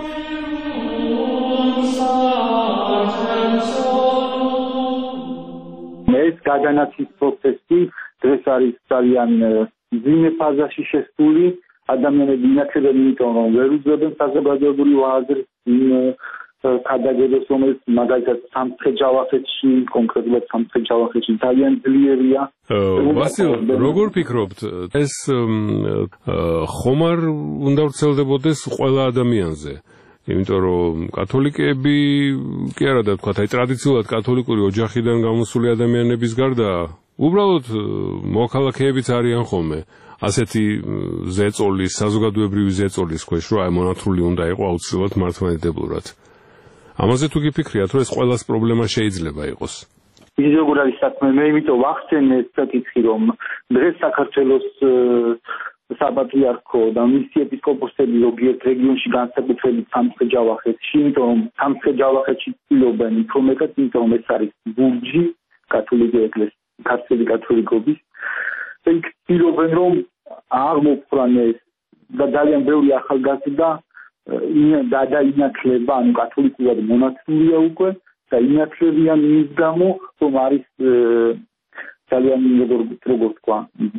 ეს გადანაცის პროცესი დღეს არის ძალიან ძიმე ფაზაში შესული. ადამიანები ინათლებენ, იმიტომ რომ ვერ უძლებენ საზოგადოებრივ აზრს იმ ქადაგებას, რომელიც მაგალითად სამცხე-ჯავახეთში, კონკრეტულად სამცხე-ჯავახეთში ძალიან ძლიერია. ვასილ, როგორ ფიქრობთ, ეს ხომ არ უნდა ვრცელდებოდეს ყველა ადამიანზე? იმიტომ რომ კათოლიკეები კი არა და თქვათ, აი ტრადიციულად კათოლიკური ოჯახიდან გამოსული ადამიანების გარდა უბრალოდ მოქალაქეებიც არიან ხოლმე ასეთი ზეწოლის, საზოგადოებრივი ზეწოლის ქვეშ, რომ აი მონათრული უნდა იყო აუცილებლად მართლმადიდებლურად. ამაზე თუ გიფიქრიათ, რომ ეს ყველას პრობლემა შეიძლება იყოს? ის როგორ არის საქმე, მე იმიტომ ვახსენე საკითხი, რომ დღეს საქართველოს საპატრიარქო და მისი ეპისკოპოსები ზოგიერთ რეგიონში განსაკუთრებით სამცხე-ჯავახეთში, იმიტომ რომ სამცხე-ჯავახეთში ცდილობენ უფრო მეტად, იმიტომ რომ ეს არის ბურჯი კათოლიკე ეკლესიის, ქართული კათოლიკობის. იქ ცდილობენ რომ აღმოფხვრან ეს და ძალიან ბევრი ახალგაზრდა და დაინათლება, ანუ კათოლიკურად მონათლულია უკვე და ინათლებიან იმის გამო, რომ არის ძალიან როგორ თქვა,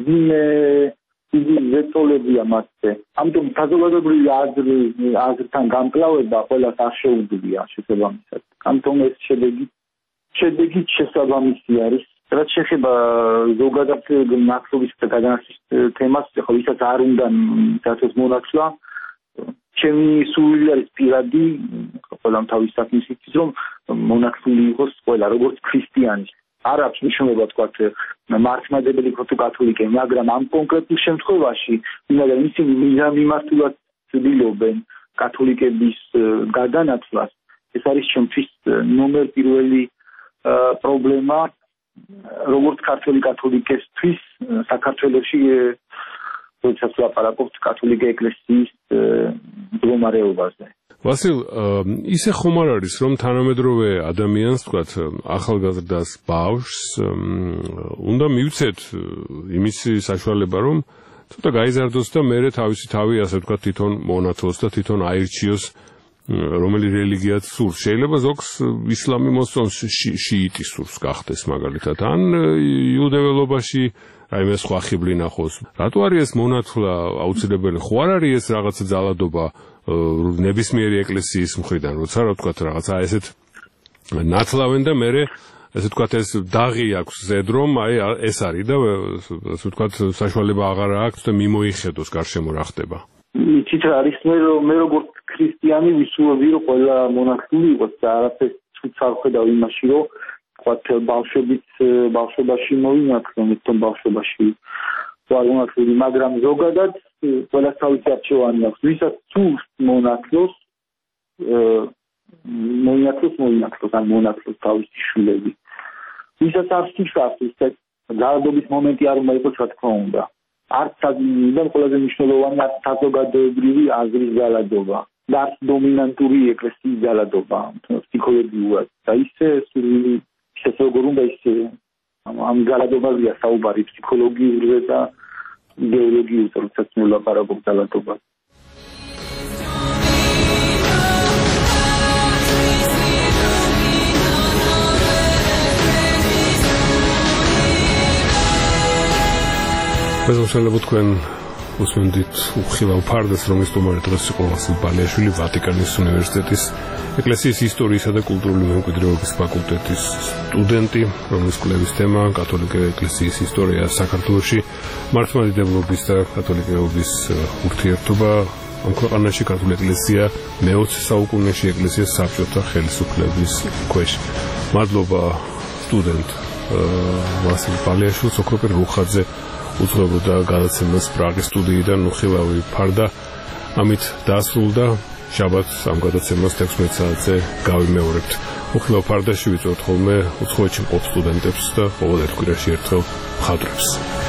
იგი ზეწოლებია მასზე. ამიტომ საზოგადოებრივი აზრთან გამკლავება ყველას არ შეუძლია შესაბამისად. ამიტომ ეს შედეგი შედეგი შესაბამისი არის. რაც შეეხება ზოგადად ნაცვლობის და გადანახვის თემას, ხო ვისაც არ უნდა დაწეს მონაცვლა, ჩემი სურვილი არის პირადი, ყველამ თავის საქმის იცის, რომ მონაცვლი იყოს ყველა, როგორც ქრისტიანი. არ აქვს მნიშვნელობა თქვა მართლმადიდებელი თუ კათოლიკე, მაგრამ ამ კონკრეტულ შემთხვევაში, ვინაიდან ისინი მიმართულად ცდილობენ კათოლიკების გადანაცვლას, ეს არის ჩემთვის ნომერ პირველი პრობლემა, როგორც ქართული კათოლიკესთვის საქართველოში, როდესაც ლაპარაკობთ კათოლიკე ეკლესიის მდგომარეობაზე. ვასილ, ისე ხომ არ არის, რომ თანამედროვე ადამიანს, თქვათ, ახალგაზრდას, ბავშვს უნდა მივცეთ იმის საშუალება, რომ ცოტა გაიზარდოს და მერე თავისი თავი, ასე ვთქვათ, თვითონ მონათლოს და თვითონ აირჩიოს, რომელი რელიგიაც სურს. შეიძლება ზოგს ისლამი მოსწონს, შიიტი სურს გახდეს მაგალითად, ან იუდეველობაში რაიმე სხვა ხიბლი ნახოს. რატო არის ეს მონათლა აუცილებელი? ხო არ არის ეს რაღაცა ძალადობა ნებისმიერი ეკლესიის მხრიდან, როცა რა ვთქვათ, რაღაცა ესეთ ნათლავენ და მერე ესე ვთქვათ, ეს დაღი აქვს ზედ, რომ აი ეს არის და ასე ვთქვათ, საშუალება აღარ აქვს და მიმოიხედოს გარშემო რა ხდება. იცით რა არის, მე მე როგორც ქრისტიანი ვისურვები, რომ ყველა მონათლული იყოს და არაფერს ცუდს არ ხედავ იმაში, რომ ვთქვათ, ბავშვებიც ბავშვობაში მოინათლონ, თვითონ ბავშვობაში ვარ მონათლული, მაგრამ ზოგადად ყველას თავისი არჩევანი აქვს. ვისაც სურს მონათლოს, მოინათლოს, მოინათლოს, ან მონათლოს თავისი შვილები. ვისაც არ სურს, ის ძალადობის მომენტი არ უნდა იყოს, რა თქმა უნდა. არც და ყველაზე მნიშვნელოვანი არის საზოგადოებრივი აზრის ძალადობა და არც დომინანტური ეკლესიის ძალადობა, ფსიქოლოგიურად. და ისე სურვილი, ისე როგორ უნდა ისე ამ ძალადობაზეა საუბარი ფსიქოლოგიურზე და იდეოლოგიურზე, როდესაც ვლაპარაკობ ძალადობას. მე ვსალებ თქვენ უსმენთ უხილავ ფარდას, რომლის სტუმარი დღეს იყო ვასილ ბალიაშვილი, ვატიკანის უნივერსიტეტის ეკლესიის ისტორიისა და კულტურული მემკვიდრეობის ფაკულტეტის სტუდენტი, რომლის კვლევის თემა კათოლიკე ეკლესიის ისტორია საქართველოში, მართლმადიდებლობის და კათოლიკეობის ურთიერთობა ამ ქვეყანაში. კათოლიკე ეკლესია მეოცე საუკუნეში ეკლესიას საბჭოთა ხელისუფლების ქვეშ. მადლობა სტუდენტ ვასილ ბალიაშვილს, ოქროპირ რუხაძე უძღვებოდა გადაცემას პრაღის სტუდიიდან უხილავი ფარდა. ამით დაასრულდა. შაბათს ამ გადაცემას თექვსმეტ საათზე გავიმეორებთ. უხილავ ფარდაში ვიწვევთ ხოლმე უცხოეთში მყოფ სტუდენტებს და ყოველ ერთ კვირაში ერთხელ მხატვრებს.